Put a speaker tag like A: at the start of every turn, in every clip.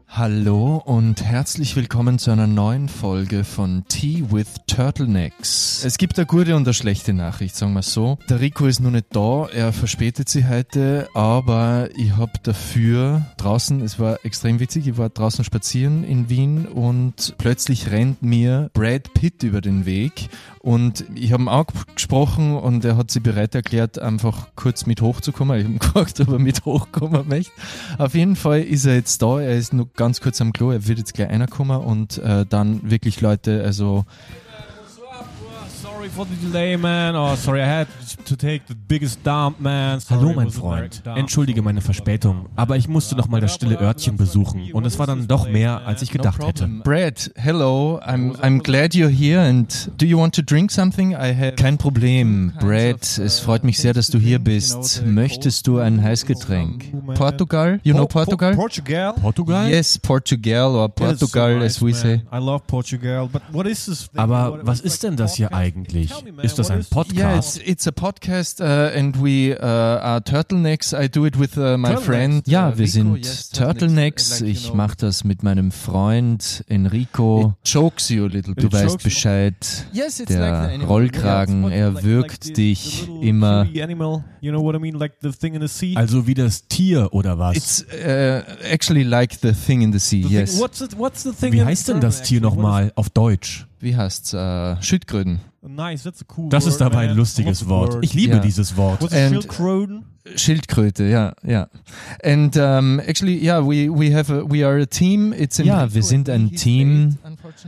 A: Hallo und herzlich willkommen zu einer neuen Folge von Tea with Turtlenecks. Es gibt eine gute und eine schlechte Nachricht, sagen wir so. Der Rico ist noch nicht da, er verspätet sich heute, aber ich habe dafür draußen, es war extrem witzig, ich war draußen spazieren in Wien und plötzlich rennt mir Brad Pitt über den Weg und ich habe ihn auch gesprochen und er hat sich bereit erklärt, einfach kurz mit hochzukommen. Ich habe ihn gefragt, ob er mit hochkommen möchte. Auf jeden Fall ist er jetzt da, er ist nur ganz kurz am Klo, er wird jetzt gleich reinkommen und dann wirklich Leute, also...
B: Sorry for the delay, man. Oh, sorry, I had to take the biggest dump, man. Sorry,
C: Hallo, mein Freund. Entschuldige meine Verspätung, aber ich musste noch mal das stille Örtchen besuchen und es war dann doch mehr, als ich gedacht hätte.
A: Brad, hello. I'm glad you're here and do you want to drink something? Kein Problem, Brad. Es freut mich sehr, dass du hier bist. Möchtest du ein Heißgetränk? Portugal? You know Portugal?
B: Portugal?
A: Yes, Portugal or Portugal, as we say.
B: I love Portugal, but what is this thing?
C: Aber was ist denn das hier eigentlich? Ist das ein Podcast?
A: Yeah, it's a podcast and we are Turtlenecks. I do it with my friend. Ja, wir sind Turtlenecks. Ich mache das mit meinem Freund Enrico. It chokes you a little. Du weißt Bescheid. Der Rollkragen, er wirkt dich immer.
C: Also wie das Tier oder was?
A: It's actually like the thing in the sea, yes.
C: Wie heißt denn das Tier nochmal auf Deutsch?
A: Wie heißt's? Schildkröten.
C: Das ist aber ein lustiges Wort. Ich liebe dieses Wort.
A: Schildkröte, ja. And actually, yeah, we are a team.
C: Ja, wir sind ein Team.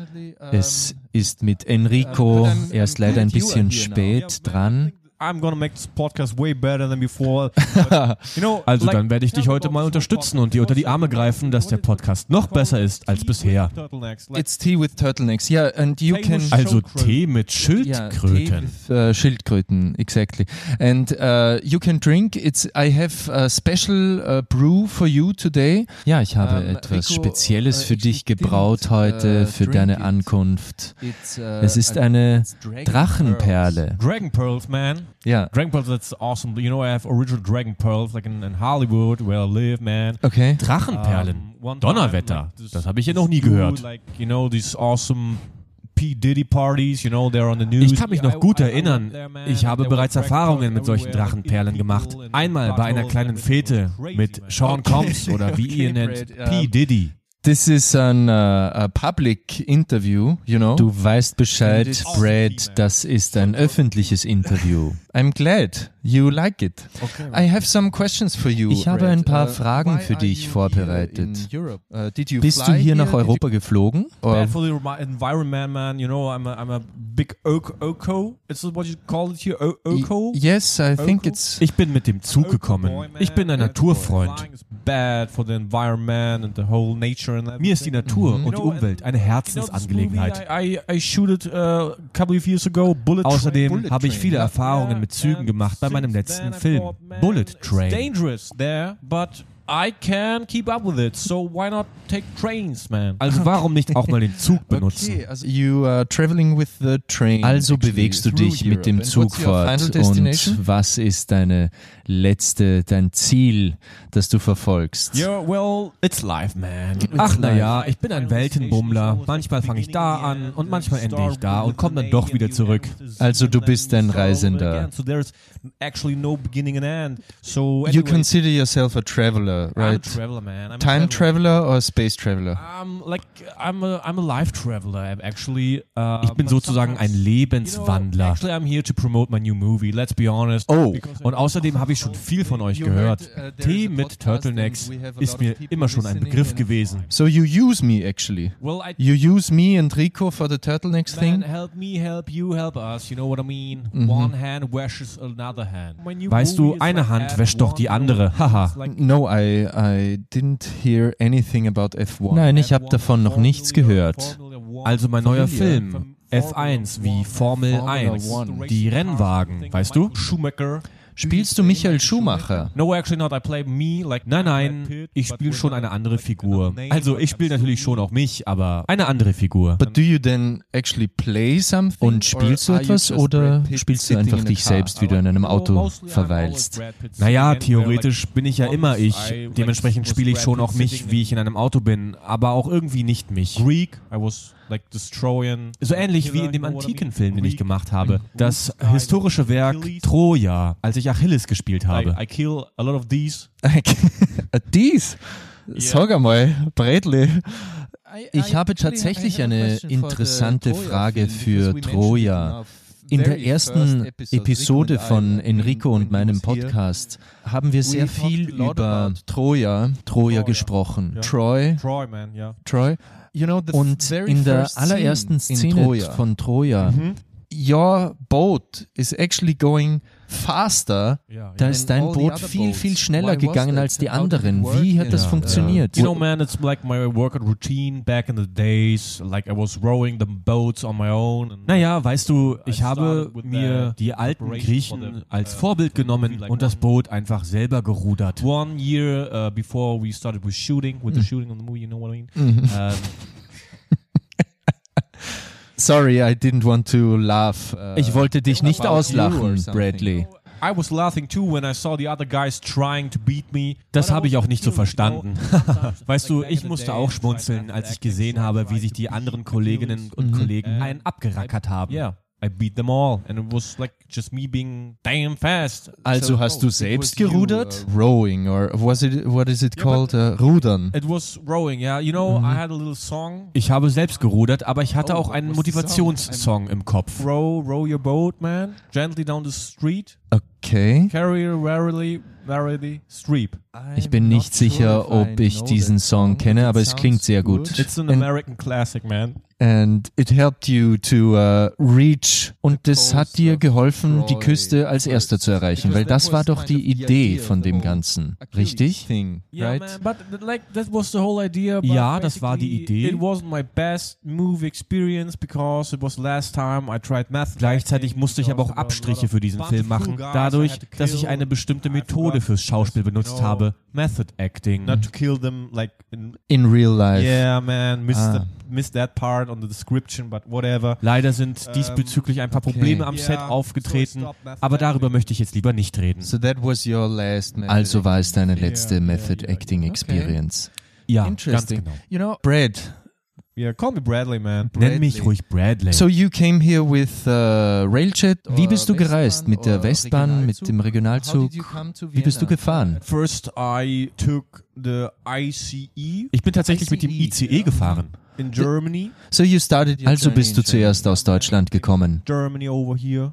A: Es ist mit Enrico. Er ist leider ein bisschen spät dran.
B: I'm gonna make this podcast way better than before.
C: Also dann werde ich dich heute mal unterstützen und dir unter die Arme greifen, dass der Podcast noch besser ist als bisher.
A: It's tea with turtlenecks. Yeah, and you can...
C: Also Tee mit Schildkröten.
A: Yeah, Schildkröten, exactly. And you can drink. I have a special brew for you today. Ja, ich habe etwas Spezielles für dich gebraut heute, für deine Ankunft. Es ist eine Drachenperle.
B: Dragon Pearls, man.
A: Ja.
B: Dragon Pearls, that's awesome. You know, I have original Dragon Pearls, like in Hollywood, where I live, man.
A: Okay.
C: Drachenperlen. Donnerwetter. Das habe ich ja noch nie gehört.
B: Like, you know, these awesome P. Diddy parties, you know, they're on the news.
C: Ich kann mich noch gut erinnern. Ich habe bereits Erfahrungen mit solchen Drachenperlen gemacht. Einmal bei einer kleinen Fete mit Sean Combs oder wie ihr ihn nennt, P. Diddy.
A: This is a public interview, you know. Du weißt Bescheid, Brad, das ist ein öffentliches Interview. I'm glad you like it. Okay. I have some questions for you. Ich habe ein paar Fragen für dich vorbereitet. Bist du hier nach Europa geflogen?
B: Bad for the environment, man. You know, I'm a big Öko. Is that what you call it here? Öko?
A: Yes, I think it's...
C: Ich bin mit dem Zug gekommen. Ich bin ein Naturfreund.
B: Bad for the environment and the whole nature.
C: Mir ist die Natur und die Umwelt eine Herzensangelegenheit.
B: I shooted a couple of years ago.
C: Außerdem habe ich viele Erfahrungen mit Zügen gemacht bei meinem letzten Film, Bullet Train.
B: Dangerous there, but I can keep up with it, so why not take trains, man?
C: Also warum nicht auch mal den Zug benutzen?
A: Okay, also you are traveling with the train. Also bewegst du dich mit dem Zug fort. Und was ist dein Ziel, das du verfolgst?
B: Yeah, well, it's life, man.
C: Ach naja, ich bin ein Weltenbummler. Manchmal fange ich da an und manchmal ende ich da und komme dann doch wieder zurück.
A: Also du bist ein Reisender.
B: So there's actually no beginning and end. So
A: you consider yourself a traveler. Right.
B: I'm a traveler, man.
A: Time traveler or space traveler?
B: I'm a life traveler, actually.
C: Ich bin sozusagen ein Lebenswandler.
B: Actually, I'm here to promote my new movie. Let's be honest.
C: Oh, und außerdem habe ich schon viel von euch gehört. Tee mit Turtlenecks ist mir immer schon ein Begriff gewesen.
A: So you use me, actually. You use me and Rico for the Turtlenecks thing?
B: Help me, help you, help us. You know what I mean? One hand washes another hand.
C: Weißt du, eine Hand wäscht doch die andere. Haha.
A: No, I didn't hear anything about F1. Nein, ich habe davon noch nichts gehört.
C: Also mein neuer Film, F1 wie Formel 1, die Rennwagen, weißt du?
A: Spielst du Michael Schumacher?
B: No, actually not. I play me like.
C: Nein, ich spiele schon eine andere Figur. Also ich spiele natürlich schon auch mich, aber eine andere Figur.
A: But do you then actually play something? Und spielst du etwas oder spielst du einfach dich selbst, wie du in einem Auto verweilst?
C: Naja, theoretisch bin ich ja immer ich. Dementsprechend spiele ich schon auch mich, wie ich in einem Auto bin, aber auch irgendwie nicht mich.
B: Greek, I was like destroying.
C: So ähnlich wie in dem antiken Film, den ich gemacht habe. Das historische Werk Troja, als ich Achilles gespielt habe.
B: I kill a lot of these.
A: Dies? Sag einmal, Bradley. Ich habe tatsächlich eine interessante Frage für Troja. In der ersten Episode von Enrico und meinem Podcast haben wir sehr viel über Troja gesprochen. Troy.
B: Man, yeah.
A: Troy. Und in der allerersten Szene von Troja, your boat is actually going faster. Da ist dein Boot viel, viel schneller gegangen als die anderen. Wie hat das funktioniert?
B: You know, man, it's like my workout routine back in the days. Like I was rowing the boats on my own.
C: Naja, weißt du, ich habe mir die alten Griechen als Vorbild genommen und das Boot einfach selber gerudert.
B: 1 year before we started with shooting, with the shooting on the movie, you know what I mean?
A: Sorry, I didn't want to laugh. Ich wollte dich nicht auslachen, Bradley.
B: I was laughing too when I saw the other guys trying to beat me.
C: Das habe ich auch nicht so verstanden. Weißt du, ich musste auch schmunzeln, als ich gesehen habe, wie sich die anderen Kolleginnen und Kollegen einen abgerackert haben.
B: Yeah. I beat them all and it was like just me being damn fast.
A: Also hast du selbst gerudert? Rowing or what is it called? Rudern.
B: It was rowing, yeah. You know, I had a little song.
C: Ich habe selbst gerudert, aber ich hatte auch einen Motivationssong im Kopf.
B: Row your boat, man. Gently down the street.
A: Okay.
B: Carry warily streep.
A: Ich bin nicht sicher, ob ich diesen Song kenne, aber es klingt sehr gut.
B: It's an American classic, man.
A: And it helped you to reach. Und das hat dir geholfen, die Küste als erster zu erreichen, weil das war doch die Idee von dem Ganzen, richtig?
B: Yeah, man, but like that was the whole idea.
C: Ja, das war die Idee.
B: It wasn't my best move experience because it was last time I tried method.
C: Gleichzeitig musste ich aber auch Abstriche für diesen Film machen, dadurch, dass ich eine bestimmte Methode fürs Schauspiel benutzt habe, Method Acting.
B: Not to kill them like
A: in real life.
B: Yeah, man, missed that part on the description, but whatever.
C: Leider sind diesbezüglich ein paar Probleme am Set aufgetreten, aber darüber möchte ich jetzt lieber nicht reden.
A: So that was your last also war es deine letzte Method Acting Experience.
C: Ja, ganz genau.
A: You know, Brad.
B: Yeah, call me Bradley, man.
C: Nenn mich ruhig Bradley.
A: So you came here with Railjet. Wie bist du gereist? Mit der Westbahn, mit dem Regionalzug? Wie bist du gefahren?
B: First I took the ICE.
C: Ich bin tatsächlich mit dem ICE gefahren.
B: In Germany.
A: So you started. Also bist du zuerst aus Deutschland gekommen.
B: Germany over here.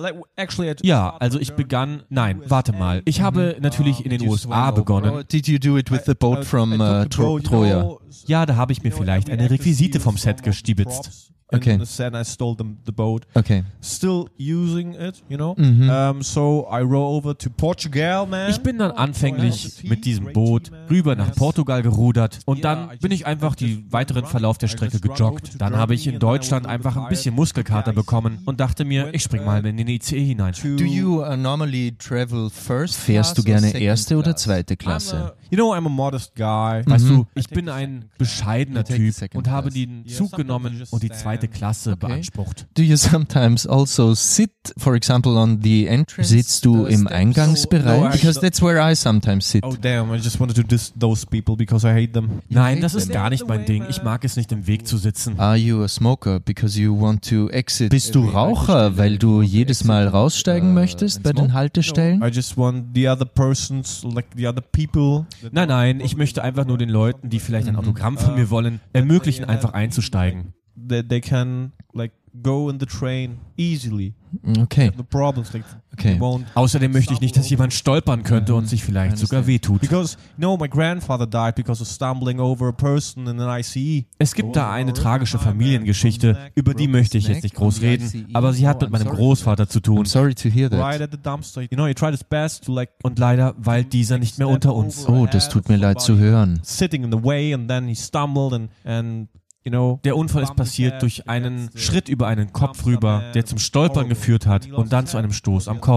C: Ja, also ich begann. Nein, warte mal. Ich habe natürlich in den USA begonnen.
A: Did you do it with the boat from Troja?
C: Ja, da habe ich mir vielleicht eine Requisite vom Set gestibitzt.
A: Okay.
B: And I stole the boat.
A: Okay.
B: Still using it, you know. So I row over to Portugal, man.
C: Ich bin dann anfänglich mit diesem Boot rüber nach Portugal gerudert und dann bin ich einfach den weiteren Verlauf der Strecke gejoggt. Dann habe ich in Deutschland einfach ein bisschen Muskelkater bekommen und dachte mir, ich spring mal in den ICE hinein.
A: Do you normally travel first? Fährst du gerne erste oder zweite Klasse?
B: You know, I'm a modest guy.
C: Weißt du, ich bin ein bescheidener Typ und habe den Zug genommen und die zweite Klasse beansprucht.
A: Do you sometimes also sit, for example, on the entrance? Sitzt du im Eingangsbereich? Because that's where I sometimes sit.
B: Oh damn, I just wanted to diss those people because I hate them.
C: Nein, das ist gar nicht mein Ding. Ich mag es nicht, im Weg zu sitzen.
A: Are you a smoker because you want to exit? Bist du Raucher, weil du jedes Mal raussteigen möchtest bei den Haltestellen?
B: I just want the other persons, like the other people.
C: Nein, ich möchte einfach nur den Leuten, die vielleicht ein Autogramm von mir wollen, ermöglichen, einfach einzusteigen.
B: They can like go in the train easily.
A: Okay.
B: No problems, like
A: okay.
C: Außerdem möchte ich nicht, dass jemand stolpern könnte und sich vielleicht sogar wehtut.
B: Because my grandfather died because of stumbling over a person in an ICE.
C: Es gibt da eine tragische Familiengeschichte, über die möchte ich jetzt nicht groß reden, aber sie hat mit meinem Großvater zu tun.
A: I'm sorry to hear that.
B: Right at the dumpster. You know, he tried his best to like.
C: Und leider weilt dieser nicht mehr unter uns.
A: Oh, das tut mir leid zu hören.
B: Sitting in the way and then he stumbled and you know,
C: der Unfall ist passiert durch einen Schritt über einen Kopf rüber, der zum Stolpern geführt hat und dann zu einem Stoß am Kopf.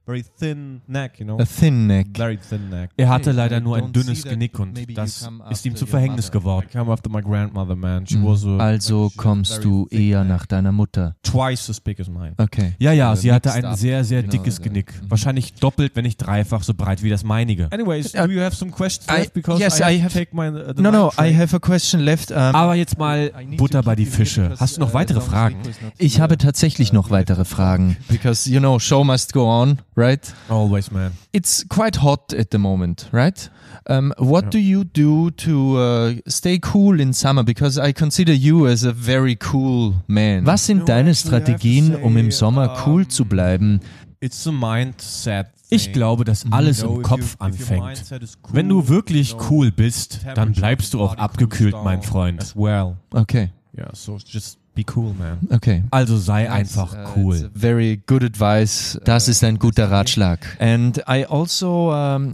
B: very thin neck, you know.
A: A thin neck.
B: Very thin neck.
C: Er hatte leider nur ein dünnes Genick und das ist ihm zu Verhängnis geworden.
B: I come after my grandmother, man. She was
A: Also kommst du eher nach deiner Mutter.
B: twice as big as mine.
A: Okay.
C: Ja, sie hatte ein sehr, sehr dickes Genick. Wahrscheinlich doppelt, wenn nicht dreifach so breit wie das meinige.
B: Anyways, do you have some questions left? Because
A: yes,
B: I
A: I
B: have to
A: have-
B: take my the
A: No,
B: night
A: I
B: train.
A: have a question left.
C: Aber jetzt mal Butter bei die Fische. Hast du noch weitere Fragen?
A: Ich habe tatsächlich noch weitere Fragen. Because, you know, show must go on, right?
B: Always, man.
A: It's quite hot at the moment, right? What do you do to stay cool in summer? Because I consider you as a very cool man. Was sind deine Strategien, um im Sommer cool zu bleiben?
B: It's a mindset.
C: Ich glaube, dass alles im Kopf anfängt. Wenn du wirklich cool bist, dann bleibst du auch abgekühlt, mein Freund.
B: As well.
A: Okay,
B: Yeah, so just be cool, man.
A: okay.
C: Also sei einfach
A: It's
C: cool.
A: a very good advice. Das ist ein guter Ratschlag. And I also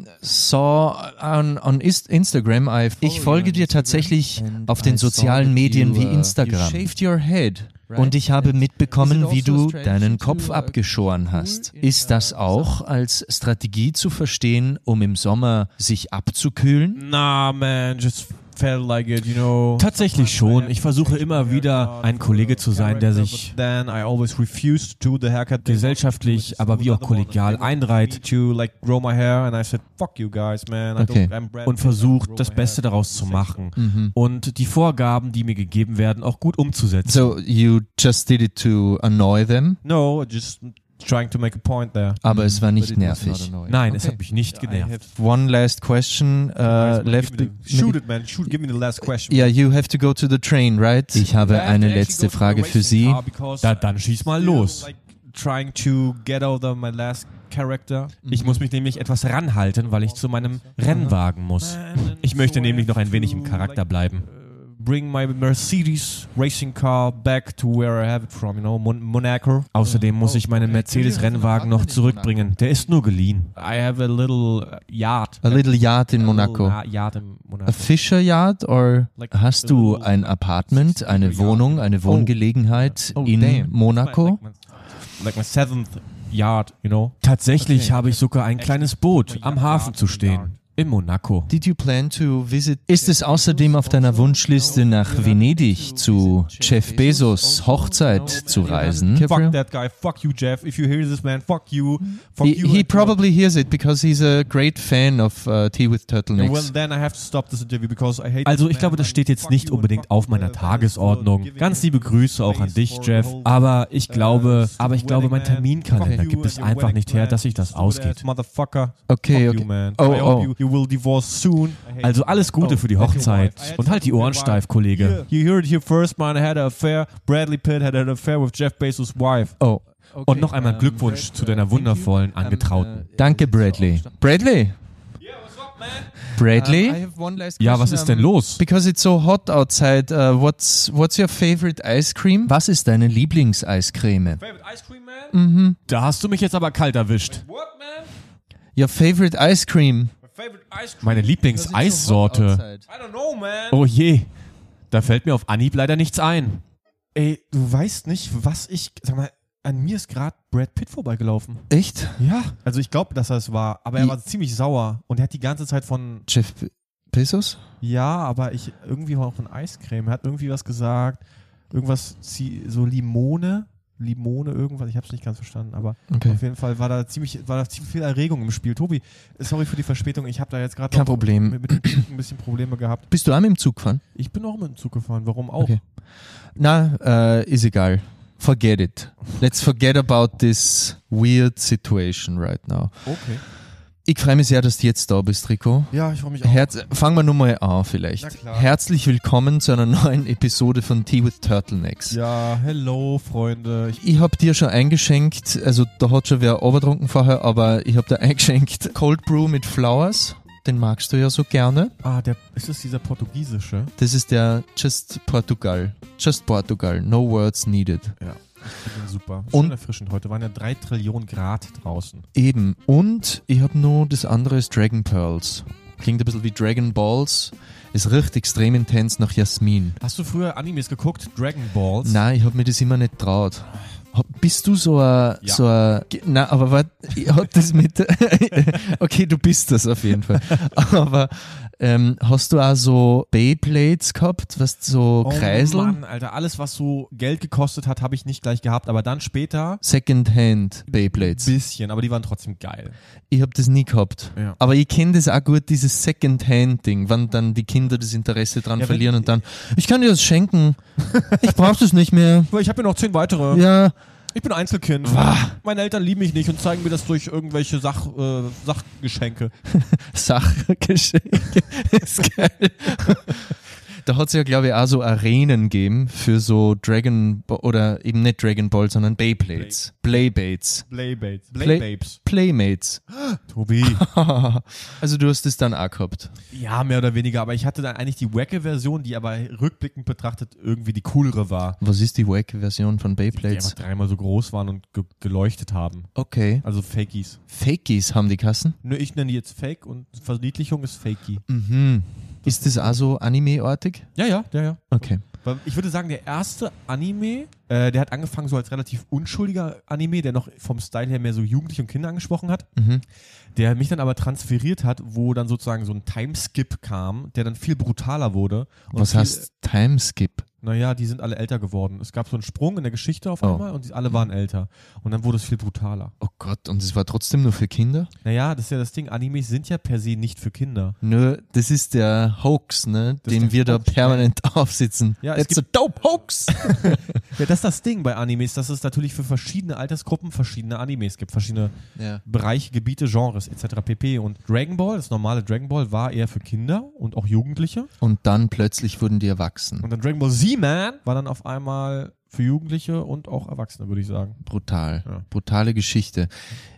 A: saw on Instagram, ich folge dir tatsächlich auf den sozialen Medien wie Instagram. You shaved your head. Und ich habe mitbekommen, wie du deinen Kopf abgeschoren hast. Ist das auch als Strategie zu verstehen, um im Sommer sich abzukühlen?
B: Nah, man, just felt like it, you know.
C: Tatsächlich schon. Ich versuche immer wieder, ein Kollege zu sein, der sich
B: Then I always refused to do the haircut.
C: gesellschaftlich, aber wie auch kollegial einreiht
B: To like grow my hair, and I said, "Fuck you guys, man.
A: Okay.
B: I'm Brad
C: und
B: Pitt,
C: versucht,
B: grow
C: das
B: my
C: Beste
B: hair."
C: daraus zu machen und die Vorgaben, die mir gegeben werden, auch gut umzusetzen.
A: So you just did it to annoy them,
B: No, just trying to make a point there.
A: aber es war nicht nervig.
C: Nein, es hat mich nicht genervt.
A: One last question left.
B: Shoot it, man. Shoot. Give me the last question.
A: Yeah, you have to go to the train, right? Ich habe eine letzte Frage für Sie.
C: Dann schieß mal los.
B: Like trying to get over my last character.
C: Ich muss mich nämlich etwas ranhalten, weil ich zu meinem Rennwagen muss. Ich möchte nämlich noch ein wenig im Charakter bleiben.
B: Bring my Mercedes racing car back to where I have it from, you know, Monaco.
C: Außerdem muss ich meinen Mercedes-Rennwagen noch zurückbringen. Der ist nur geliehen.
B: I have a little yacht.
A: A little yacht in
B: A
A: Monaco.
B: little yacht in
A: A
B: Monaco.
A: Fisher Yacht or hast du ein Apartment, eine Wohnung, eine Wohngelegenheit in Monaco?
B: Like my seventh yacht, you know.
C: Tatsächlich habe ich sogar ein kleines Boot am Hafen zu stehen. In Monaco.
A: Did you plan to visit? Ist es außerdem auf deiner Wunschliste, nach Venedig zu Jeff Bezos Hochzeit zu reisen?
B: Fuck that guy. Fuck you, Jeff. If you hear this, man, fuck you. Fuck you.
A: He probably hears it because he's a great fan of Tea with
B: Well,
A: Turtlenecks.
B: then I have to stop this interview because I hate.
C: Also ich glaube, das steht jetzt nicht unbedingt auf meiner Tagesordnung. Ganz liebe Grüße auch an dich, Jeff. Aber ich glaube, mein Terminkalender gibt es einfach nicht her, dass sich das ausgeht.
B: Motherfucker.
A: Okay,
B: Fuck
A: okay.
B: you, man.
A: Oh,
B: I hope
A: oh.
B: you will divorce soon.
C: Also alles Gute für die Hochzeit und halt die Ohren steif, Kollege.
B: You heard it here first, man. I had an affair. Bradley Pitt had an affair with Jeff Bezos' wife.
A: Oh,
C: Und noch einmal Glückwunsch zu deiner wundervollen Angetrauten.
A: danke, Bradley. Bradley? Bradley?
C: Ja, was ist denn los?
A: Because it's so hot outside, what's your favorite ice cream? Was ist deine Lieblingseiscreme?
B: Favorite ice cream, man?
C: Da hast du mich jetzt aber kalt erwischt.
B: What, man?
A: Your favorite ice cream?
B: My favorite ice cream?
C: Meine Lieblingseissorte.
B: I don't know, man.
C: Oh je, da fällt mir auf Anhieb leider nichts ein.
B: Ey, du weißt nicht, was ich. Sag mal, an mir ist gerade Brad Pitt vorbeigelaufen.
A: Echt?
B: Ja. Also ich glaube, dass er es war, aber er war ziemlich sauer und er hat die ganze Zeit von.
A: Jeff Bezos?
B: Ja, aber irgendwie auch von Eiscreme. Er hat irgendwie was gesagt. Irgendwas, so Limone, irgendwas. Ich habe es nicht ganz verstanden, aber
A: Okay.
B: auf jeden Fall war da ziemlich viel Erregung im Spiel. Tobi, sorry für die Verspätung. Ich habe da jetzt gerade
A: Kein Problem.
B: mit dem Zug ein bisschen Probleme gehabt.
A: Bist du auch mit dem Zug gefahren?
B: Ich bin auch mit dem Zug gefahren. Warum auch?
A: Okay. Na, ist egal. Forget it. Let's forget about this weird situation right now.
B: Okay.
A: Ich freue mich sehr, dass du jetzt da bist, Rico.
B: Ja, ich freue mich auch.
A: Fangen wir nur mal an vielleicht.
B: Na klar.
A: Herzlich willkommen zu einer neuen Episode von Tea with Turtlenecks.
B: Ja, hello, Freunde.
A: Ich habe dir schon eingeschenkt, also da hat schon wer overtrunken vorher, aber ich habe dir eingeschenkt Cold Brew mit Flowers. Den magst du ja so gerne.
B: Ist das dieser portugiesische?
A: Das ist der Just Portugal. No words needed.
B: Ja. Ich finde ihn super.
A: Und-
B: Schön erfrischend heute. Waren ja 3 Trillionen Grad draußen.
A: Eben. Und ich habe nur das andere ist Dragon Pearls. Klingt ein bisschen wie Dragon Balls. Es riecht extrem intens nach Jasmin.
B: Hast du früher Animes geguckt? Dragon Balls?
A: Nein, ich habe mir das immer nicht traut. Bist du na, aber warte, hat das mit, okay, du bist das auf jeden Fall, aber hast du auch so Beyblades gehabt, was so Kreisel?
B: Oh Mann, Alter, alles was so Geld gekostet hat, habe ich nicht gleich gehabt, aber dann später
A: Secondhand Beyblades.
B: Bisschen, aber die waren trotzdem geil.
A: Ich habe das nie gehabt, aber ich kenne das auch gut, dieses Secondhand-Ding, wann dann die Kinder das Interesse dran verlieren und dann, ich kann dir das schenken, ich brauche das nicht mehr.
B: Ich habe ja noch 10 weitere.
A: Ja.
B: Ich bin Einzelkind. Meine Eltern lieben mich nicht und zeigen mir das durch irgendwelche Sachgeschenke.
A: Sachgeschenke, ist geil. Da hat es ja, glaube ich, auch so Arenen gegeben für so oder eben nicht Dragon Ball, sondern Beyblades. Playmates.
B: Tobi.
A: Also du hast es dann auch gehabt.
B: Ja, mehr oder weniger, aber ich hatte dann eigentlich die wacke Version, die aber rückblickend betrachtet irgendwie die coolere war.
A: Was ist die wacke Version von
B: Die
A: Beyblades?
B: einfach 3-mal so groß waren und geleuchtet haben.
A: Okay.
B: Also Fakies.
A: Fakies haben die Kassen?
B: Nö, ich nenne die jetzt Fake und Verniedlichung ist Fakey.
A: Mhm. Ist das auch so Anime-artig?
B: Ja.
A: Okay.
B: Ich würde sagen, der erste Anime, der hat angefangen so als relativ unschuldiger Anime, der noch vom Style her mehr so Jugendliche und Kinder angesprochen hat, der mich dann aber transferiert hat, wo dann sozusagen so ein Timeskip kam, der dann viel brutaler wurde. Und
A: was heißt Timeskip?
B: Naja, die sind alle älter geworden. Es gab so einen Sprung in der Geschichte auf einmal und alle waren älter. Und dann wurde es viel brutaler.
A: Oh Gott, und es war trotzdem nur für Kinder?
B: Naja, das ist ja das Ding. Animes sind ja per se nicht für Kinder.
A: Nö, das ist der Hoax, ne, den wir da permanent aufsitzen.
B: Ja,
A: It's a dope Hoax!
B: Ja, das ist das Ding bei Animes, dass es natürlich für verschiedene Altersgruppen verschiedene Animes gibt. Verschiedene Bereiche, Gebiete, Genres etc. pp. Und Dragon Ball, das normale Dragon Ball, war eher für Kinder und auch Jugendliche.
A: Und dann plötzlich wurden die erwachsen.
B: Und dann Dragon Ball Z-Man war dann auf einmal für Jugendliche und auch Erwachsene, würde ich sagen.
A: Brutal.
B: Ja.
A: Brutale Geschichte.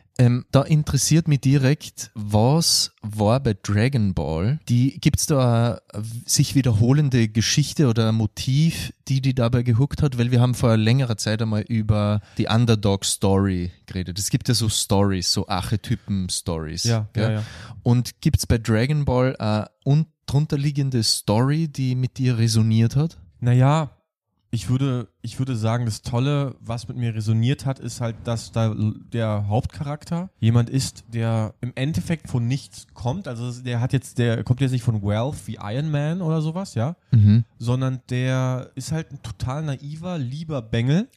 A: Da interessiert mich direkt, was war bei Dragon Ball? Gibt es da eine sich wiederholende Geschichte oder ein Motiv, die dabei gehuckt hat? Weil wir haben vor längerer Zeit einmal über die Underdog-Story geredet. Es gibt ja so Stories, so Archetypen-Stories.
B: Ja.
A: Und gibt es bei Dragon Ball eine drunterliegende Story, die mit dir resoniert hat?
B: Naja, ich würde sagen, das Tolle, was mit mir resoniert hat, ist halt, dass da der Hauptcharakter jemand ist, der im Endeffekt von nichts kommt. Also der kommt jetzt nicht von Wealth wie Iron Man oder sowas, ja, sondern der ist halt ein total naiver, lieber Bengel.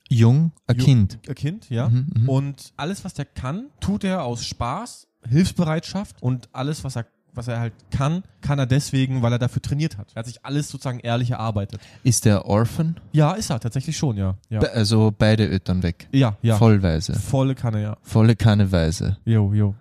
A: Kind.
B: Ein Kind, ja. Und alles, was der kann, tut er aus Spaß, Hilfsbereitschaft und alles, was er halt kann er deswegen, weil er dafür trainiert hat. Er hat sich alles sozusagen ehrlich erarbeitet.
A: Ist der Orphan?
B: Ja, ist er tatsächlich schon, ja.
A: Also beide Eltern weg?
B: Ja.
A: Vollweise?
B: Volle Kanne, ja.
A: Volle Kanneweise?
B: Jo.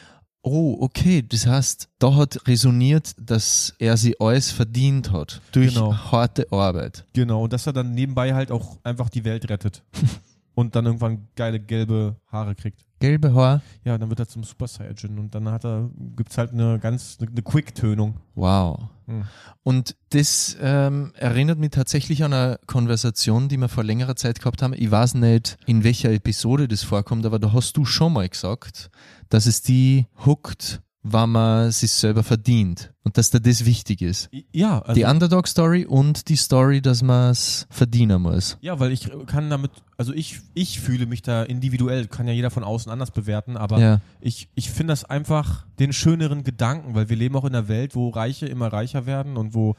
A: Oh, okay. Das heißt, da hat resoniert, dass er sie alles verdient hat. Durch harte Arbeit.
B: Genau, und dass er dann nebenbei halt auch einfach die Welt rettet. Und dann irgendwann geile gelbe Haare kriegt.
A: Gelbe Haar?
B: Ja, dann wird er zum Super Saiyajin und dann gibt's halt eine Quick-Tönung.
A: Wow. Und das erinnert mich tatsächlich an eine Konversation, die wir vor längerer Zeit gehabt haben. Ich weiß nicht, in welcher Episode das vorkommt, aber da hast du schon mal gesagt, dass es die hookt, wenn man sich selber verdient und dass da das wichtig ist.
B: Ja. Also
A: die Underdog-Story und die Story, dass man es verdienen muss.
B: Ja, weil ich kann damit, also ich fühle mich da individuell, kann ja jeder von außen anders bewerten, aber ich finde das einfach den schöneren Gedanken, weil wir leben auch in einer Welt, wo Reiche immer reicher werden und wo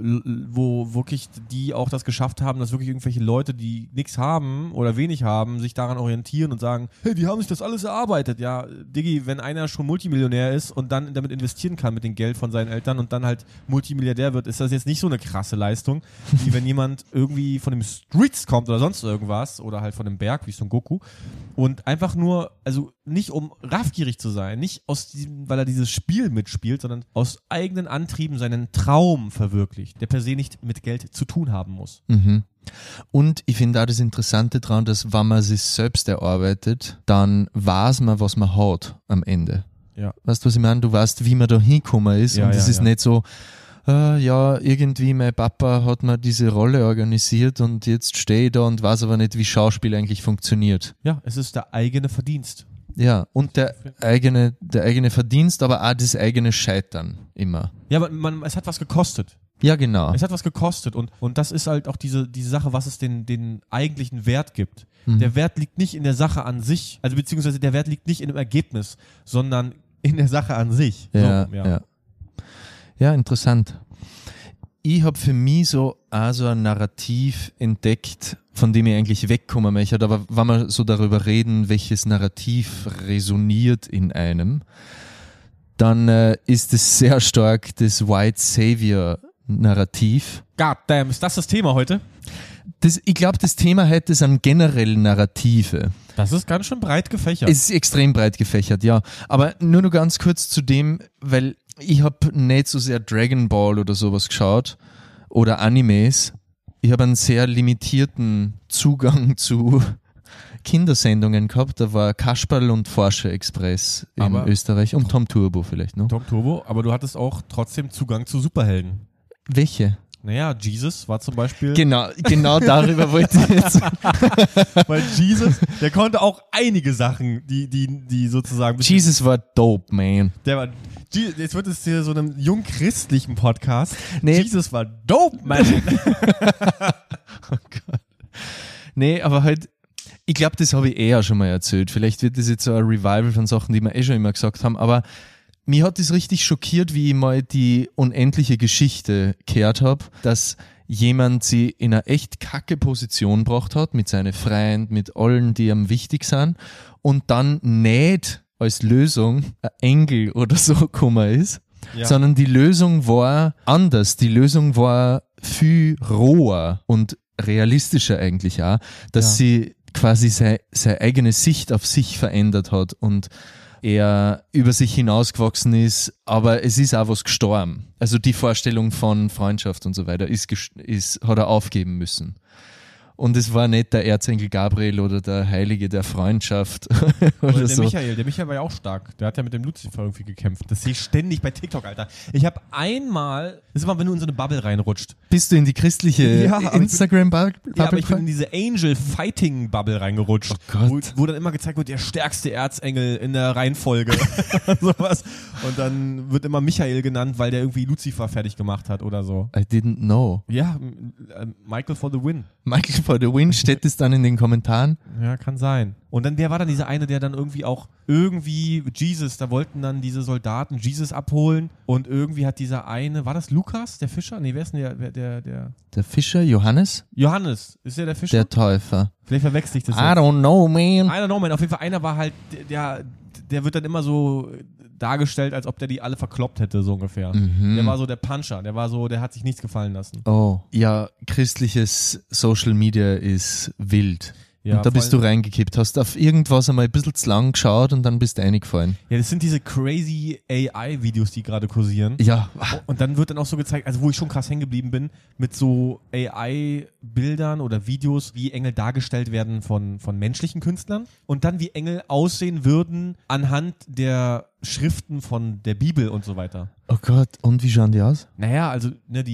B: wirklich die auch das geschafft haben, dass wirklich irgendwelche Leute, die nichts haben oder wenig haben, sich daran orientieren und sagen, hey, die haben sich das alles erarbeitet. Ja, Diggi, wenn einer schon Multimillionär ist und dann damit investieren kann mit dem Geld von seinen Eltern und dann halt Multimilliardär wird, ist das jetzt nicht so eine krasse Leistung, wie wenn jemand irgendwie von den Streets kommt oder sonst irgendwas oder halt von dem Berg, wie Son Goku und einfach nur, also nicht um raffgierig zu sein, nicht weil er dieses Spiel mitspielt, sondern aus eigenen Antrieben seinen Traum verwirklicht, der per se nicht mit Geld zu tun haben muss.
A: Und ich finde auch das Interessante daran, dass wenn man sich selbst erarbeitet, dann weiß man, was man hat am Ende.
B: Ja.
A: Weißt du, was ich meine? Du weißt, wie man da hingekommen ist und es ist nicht so, irgendwie mein Papa hat mir diese Rolle organisiert und jetzt stehe ich da und weiß aber nicht, wie Schauspiel eigentlich funktioniert.
B: Ja, es ist der eigene Verdienst.
A: Ja, und der eigene Verdienst, aber auch das eigene Scheitern immer.
B: Ja, aber es hat was gekostet.
A: Ja, genau.
B: Es hat was gekostet und das ist halt auch diese Sache, was es den eigentlichen Wert gibt. Der Wert liegt nicht in der Sache an sich, also beziehungsweise der Wert liegt nicht in dem Ergebnis, sondern in der Sache an sich.
A: Ja, ja, interessant. Ich habe für mich so ein Narrativ entdeckt, von dem ich eigentlich wegkommen möchte, aber wenn wir so darüber reden, welches Narrativ resoniert in einem, dann ist es sehr stark das White Savior Narrativ.
B: God damn, ist das Thema heute?
A: Ich glaube, das Thema heute sind generell Narrative.
B: Das ist ganz schön breit gefächert.
A: Es ist extrem breit gefächert, ja. Aber nur noch ganz kurz zu dem, weil ich habe nicht so sehr Dragon Ball oder sowas geschaut oder Animes. Ich habe einen sehr limitierten Zugang zu Kindersendungen gehabt. Da war Kasperl und Porsche Express in Österreich und Tom Turbo vielleicht, ne?
B: Tom Turbo, aber du hattest auch trotzdem Zugang zu Superhelden.
A: Welche?
B: Naja, Jesus war zum Beispiel...
A: Genau darüber wollte ich jetzt...
B: Weil Jesus, der konnte auch einige Sachen, die sozusagen...
A: Jesus war dope, man.
B: Jetzt wird es hier so einem jungchristlichen Podcast.
A: Nee.
B: Jesus war dope, man.
A: Oh Gott. Nee, aber halt, ich glaube, das habe ich eher schon mal erzählt. Vielleicht wird das jetzt so ein Revival von Sachen, die wir schon immer gesagt haben, aber mich hat das richtig schockiert, wie ich mal die unendliche Geschichte gehört habe, dass jemand sie in eine echt kacke Position gebracht hat, mit seinen Freunden, mit allen, die ihm wichtig sind, und dann nicht als Lösung ein Engel oder so gekommen ist, sondern die Lösung war anders. Die Lösung war viel roher und realistischer eigentlich auch, dass sie quasi seine eigene Sicht auf sich verändert hat und er über sich hinausgewachsen ist, aber es ist auch was gestorben. Also die Vorstellung von Freundschaft und so weiter hat er aufgeben müssen. Und es war nicht der Erzengel Gabriel oder der Heilige der Freundschaft oder
B: der
A: so.
B: Der Michael war ja auch stark. Der hat ja mit dem Lucifer irgendwie gekämpft. Das sehe ich ständig bei TikTok, Alter. Ich habe einmal, das ist immer, wenn du in so eine Bubble reinrutscht.
A: Bist du in die christliche Instagram-Bubble?
B: Ja, aber ich bin in diese Angel-Fighting-Bubble reingerutscht.
A: Oh Gott.
B: Wo dann immer gezeigt wird, der stärkste Erzengel in der Reihenfolge. Sowas. Und dann wird immer Michael genannt, weil der irgendwie Lucifer fertig gemacht hat oder so.
A: I didn't know.
B: Ja, Michael for the win.
A: Michael for the win, steht es dann in den Kommentaren?
B: Ja, kann sein. Und dann, wer war dann dieser eine, der dann irgendwie Jesus, da wollten dann diese Soldaten Jesus abholen und irgendwie hat dieser eine, war das Lukas, der Fischer? Nee, wer ist denn
A: der Fischer? Johannes?
B: Johannes, ist der Fischer?
A: Der Täufer.
B: Vielleicht verwechsel ich das
A: I don't know, man.
B: Auf jeden Fall einer war halt, der wird dann immer so dargestellt, als ob der die alle verkloppt hätte, so ungefähr.
A: Mhm.
B: Der war so der Puncher, der hat sich nichts gefallen lassen.
A: Oh, ja, christliches Social Media ist wild. Ja, und da bist du reingekippt, hast auf irgendwas einmal ein bisschen zu lang geschaut und dann bist du reingefallen.
B: Ja, das sind diese crazy AI-Videos, die gerade kursieren.
A: Ja.
B: Und dann wird dann auch so gezeigt, also wo ich schon krass hängen geblieben bin, mit so AI-Bildern oder Videos, wie Engel dargestellt werden von menschlichen Künstlern und dann wie Engel aussehen würden anhand der Schriften von der Bibel und so weiter.
A: Oh Gott, und wie schauen die aus?
B: Naja, also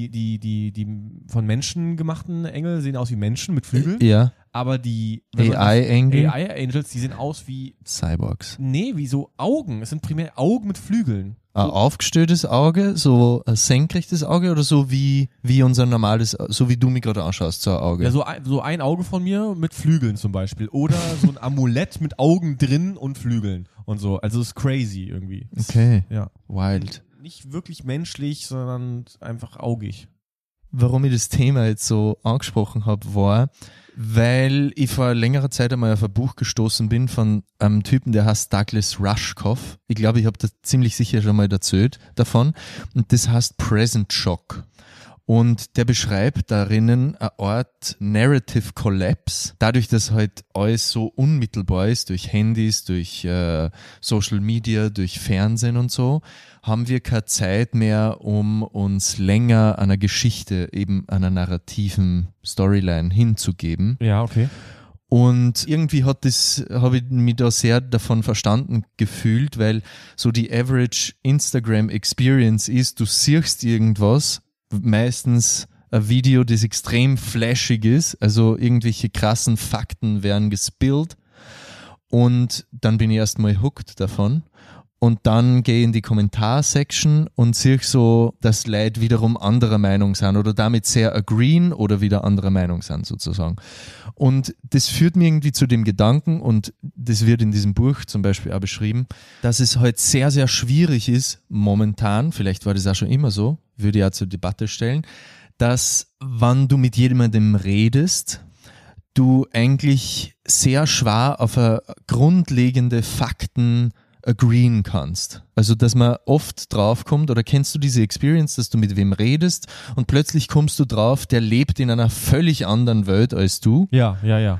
B: die von Menschen gemachten Engel sehen aus wie Menschen mit Flügeln.
A: Ja.
B: Aber die
A: AI-Angels,
B: die sehen aus wie
A: Cyborgs.
B: Nee, wie so Augen. Es sind primär Augen mit Flügeln.
A: Ein aufgestelltes Auge, so ein senkrechtes Auge oder so wie unser normales, so wie du mich gerade anschaust, so ein Auge?
B: Ja, so ein Auge von mir mit Flügeln zum Beispiel. Oder so ein Amulett mit Augen drin und Flügeln und so. Also es ist crazy irgendwie.
A: Okay.
B: Ja.
A: Wild.
B: Nicht wirklich menschlich, sondern einfach augig.
A: Warum ich das Thema jetzt so angesprochen habe, war, weil ich vor längerer Zeit einmal auf ein Buch gestoßen bin von einem Typen, der heißt Douglas Rushkoff. Ich glaube, ich habe da ziemlich sicher schon mal erzählt davon. Und das heißt Present Shock. Und der beschreibt darinnen eine Art Narrative Collapse. Dadurch, dass halt alles so unmittelbar ist, durch Handys, durch Social Media, durch Fernsehen und so, haben wir keine Zeit mehr, um uns länger einer Geschichte, eben einer narrativen Storyline hinzugeben.
B: Ja, okay.
A: Und irgendwie habe ich mich da sehr davon verstanden gefühlt, weil so die Average Instagram Experience ist, du siehst irgendwas, meistens ein Video, das extrem flashig ist, also irgendwelche krassen Fakten werden gespillt und dann bin ich erstmal hooked davon und dann gehe ich in die Kommentarsection und sehe so, dass Leute wiederum anderer Meinung sind oder damit sehr agreeen oder wieder anderer Meinung sind sozusagen. Und das führt mir irgendwie zu dem Gedanken, und das wird in diesem Buch zum Beispiel auch beschrieben, dass es halt sehr, sehr schwierig ist momentan, vielleicht war das auch schon immer so, würde ich auch zur Debatte stellen, dass wenn du mit jemandem redest, du eigentlich sehr schwer auf grundlegende Fakten agreeen kannst. Also, dass man oft draufkommt, oder kennst du diese Experience, dass du mit wem redest und plötzlich kommst du drauf, der lebt in einer völlig anderen Welt als du?
B: Ja.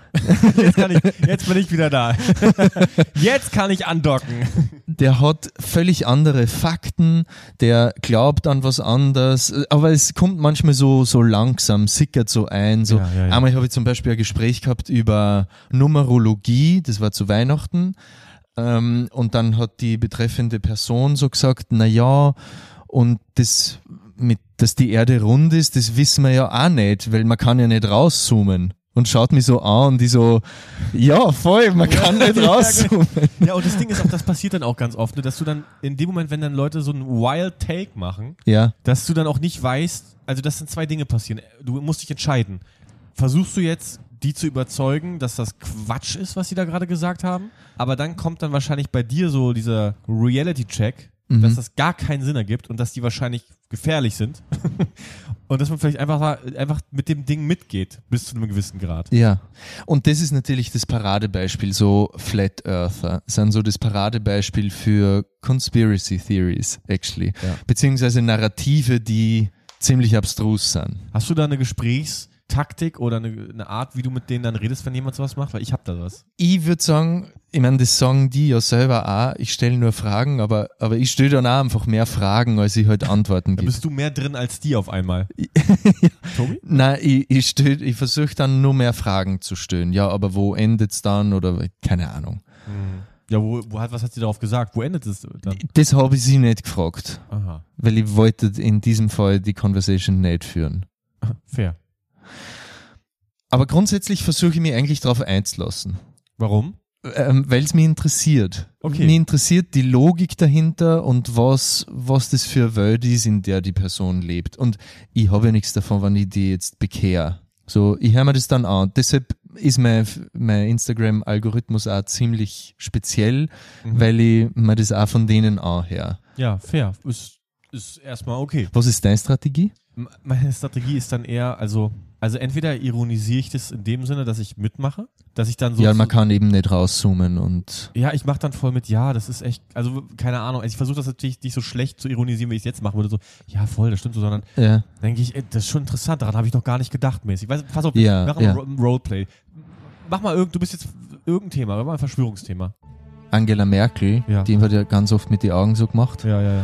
B: Jetzt bin ich wieder da. Jetzt kann ich andocken.
A: Der hat völlig andere Fakten, der glaubt an was anderes, aber es kommt manchmal so langsam, sickert so ein. So. Ja. Einmal habe ich zum Beispiel ein Gespräch gehabt über Numerologie, das war zu Weihnachten. Und dann hat die betreffende Person so gesagt, na und dass die Erde rund ist, das wissen wir ja auch nicht, weil man kann ja nicht rauszoomen. Und schaut mich so an und die so, ja voll, man kann nicht rauszoomen.
B: Ja, und das Ding ist auch, das passiert dann auch ganz oft, dass du dann in dem Moment, wenn dann Leute so einen Wild Take machen, dass du dann auch nicht weißt, also dass dann zwei Dinge passieren. Du musst dich entscheiden. Versuchst du jetzt die zu überzeugen, dass das Quatsch ist, was sie da gerade gesagt haben. Aber dann kommt dann wahrscheinlich bei dir so dieser Reality-Check, dass das gar keinen Sinn ergibt und dass die wahrscheinlich gefährlich sind. Und dass man vielleicht einfach mit dem Ding mitgeht, bis zu einem gewissen Grad.
A: Ja, und das ist natürlich das Paradebeispiel, so Flat Earther sind so das Paradebeispiel für Conspiracy Theories, actually. Ja. Beziehungsweise Narrative, die ziemlich abstrus sind.
B: Hast du da eine Taktik oder eine Art, wie du mit denen dann redest, wenn jemand sowas macht? Weil ich hab da was.
A: Ich würde sagen, ich meine, das sagen die ja selber auch, ich stelle nur Fragen, aber ich stelle dann auch einfach mehr Fragen, als ich halt Antworten gebe.
B: Da bist du mehr drin als die auf einmal.
A: Tobi? Nein, ich versuche dann nur mehr Fragen zu stellen. Ja, aber wo endet's dann oder keine Ahnung.
B: Ja, was hat sie darauf gesagt? Wo endet es dann?
A: Das habe ich sie nicht gefragt.
B: Aha.
A: Weil ich wollte in diesem Fall die Conversation nicht führen.
B: Fair.
A: Aber grundsätzlich versuche ich mich eigentlich darauf einzulassen.
B: Warum?
A: Weil es mich interessiert.
B: Okay.
A: Mich interessiert die Logik dahinter und was das für eine Welt ist, in der die Person lebt. Und ich habe ja nichts davon, wenn ich die jetzt bekehre. So, ich höre mir das dann an. Deshalb ist mein Instagram-Algorithmus auch ziemlich speziell, weil ich mir das auch von denen anhöre.
B: Ja, fair. Ist erstmal okay.
A: Was ist deine Strategie?
B: Meine Strategie ist dann eher, also entweder ironisiere ich das in dem Sinne, dass ich mitmache, dass ich dann so...
A: Ja, man kann eben nicht rauszoomen und...
B: Ja, ich mache dann voll mit, ja, das ist echt, also keine Ahnung, ich versuche das natürlich nicht so schlecht zu ironisieren, wie ich es jetzt machen würde, so, ja voll, das stimmt so, sondern denke ich, das ist schon interessant, daran habe ich noch gar nicht gedacht mäßig. Pass auf, mach mal ein Roleplay. Mach mal du bist jetzt irgendein Thema, mach mal ein Verschwörungsthema.
A: Angela Merkel, die hat ja ganz oft mit den Augen so gemacht.
B: Ja.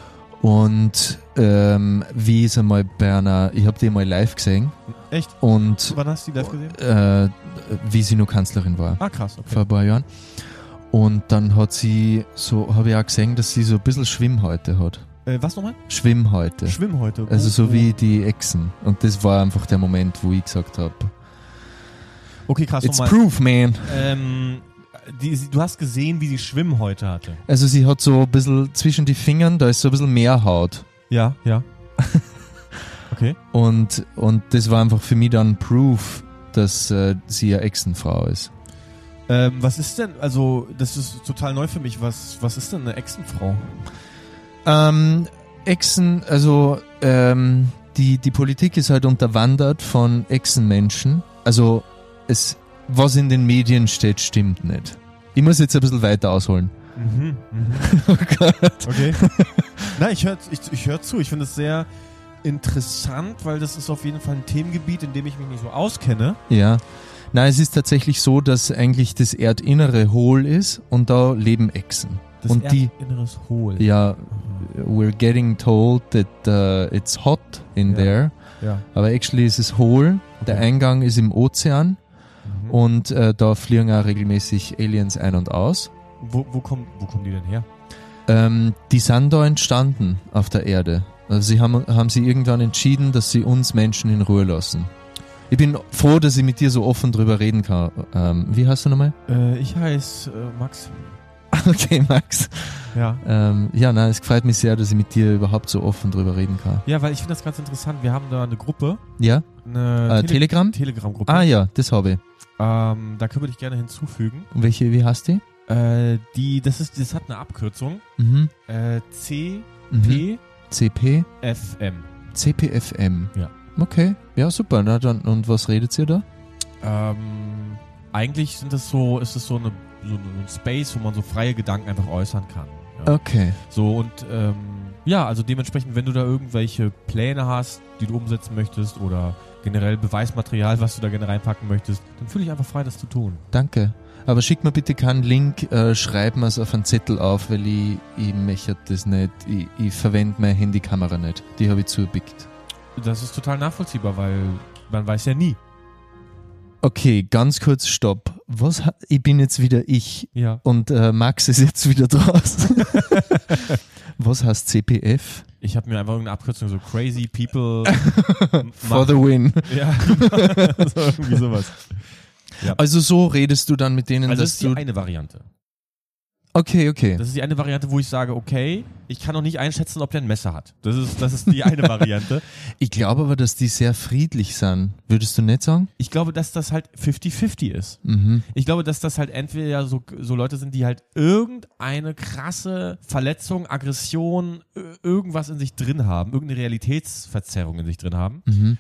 A: Und wie ist einmal bei ich habe die mal live gesehen.
B: Echt?
A: Und
B: wann hast du die live gesehen?
A: Wie sie noch Kanzlerin war.
B: Ah, krass, okay.
A: Vor ein paar Jahren. Und dann hat sie habe ich auch gesehen, dass sie so ein bisschen Schwimmhäute hat.
B: Was nochmal?
A: Schwimmhäute.
B: Schwimmhäute.
A: Also so wie die Echsen. Und das war einfach der Moment, wo ich gesagt habe.
B: Okay, krass,
A: It's proof, man.
B: Du hast gesehen, wie sie Schwimmhäute hatte.
A: Also sie hat so ein bisschen zwischen die Fingern, da ist so ein bisschen mehr Haut.
B: Ja. Okay.
A: Und das war einfach für mich dann Proof, dass sie eine Echsenfrau ist.
B: Was ist denn, also das ist total neu für mich, was ist denn eine Echsenfrau?
A: Echsen, also die Politik ist halt unterwandert von Echsenmenschen. Also was in den Medien steht, stimmt nicht. Ich muss jetzt ein bisschen weiter ausholen.
B: Oh Gott. Okay. Nein, ich hör zu. Ich finde es sehr interessant, weil das ist auf jeden Fall ein Themengebiet, in dem ich mich nicht so auskenne.
A: Ja. Nein, es ist tatsächlich so, dass eigentlich das Erdinnere hohl ist und da leben Echsen.
B: Das Erdinnere ist hohl?
A: Ja, we're getting told that it's hot in there.
B: Ja.
A: Aber actually ist es hohl. Okay. Der Eingang ist im Ozean. Und da fliegen auch regelmäßig Aliens ein und aus.
B: Wo kommen die denn her?
A: Die sind da entstanden auf der Erde. Also sie haben sie irgendwann entschieden, dass sie uns Menschen in Ruhe lassen. Ich bin froh, dass ich mit dir so offen drüber reden kann. Wie heißt du nochmal?
B: Ich heiße Max.
A: Okay, Max.
B: Ja.
A: Es freut mich sehr, dass ich mit dir überhaupt so offen drüber reden kann.
B: Ja, weil ich finde das ganz interessant. Wir haben da eine Gruppe.
A: Ja?
B: Eine
A: Telegram?
B: Telegram-Gruppe.
A: Ah ja, das habe ich.
B: Da können wir dich gerne hinzufügen.
A: Und wie heißt die?
B: Das hat eine Abkürzung. CP FM.
A: CPFM.
B: Ja.
A: Okay, ja super. Na dann, und was redet ihr da?
B: Eigentlich ist es so ein Space, wo man so freie Gedanken einfach äußern kann. Ja.
A: Okay.
B: So und also dementsprechend, wenn du da irgendwelche Pläne hast, die du umsetzen möchtest oder generell Beweismaterial, was du da gerne reinpacken möchtest, dann fühle ich einfach frei, das zu tun.
A: Danke. Aber schick mir bitte keinen Link, schreib mir es auf einen Zettel auf, weil ich möchte das nicht. Ich verwende meine Handykamera nicht. Die habe ich zubickt.
B: Das ist total nachvollziehbar, weil man weiß ja nie.
A: Okay, ganz kurz Stopp. Ich bin jetzt wieder ich und Max ist jetzt wieder draußen. Was heißt CPF?
B: Ich habe mir einfach irgendeine Abkürzung, so Crazy People
A: for the win.
B: Ja, so irgendwie sowas. Ja.
A: Also so redest du dann mit denen,
B: also
A: dass
B: das ist die eine Variante.
A: Okay.
B: Das ist die eine Variante, wo ich sage, okay, ich kann noch nicht einschätzen, ob der ein Messer hat. Das ist die eine Variante.
A: Ich glaube aber, dass die sehr friedlich sind. Würdest du nicht sagen?
B: Ich glaube, dass das halt 50-50 ist.
A: Mhm.
B: Ich glaube, dass das halt entweder so Leute sind, die halt irgendeine krasse Verletzung, Aggression, irgendwas in sich drin haben, irgendeine Realitätsverzerrung in sich drin haben.
A: Mhm.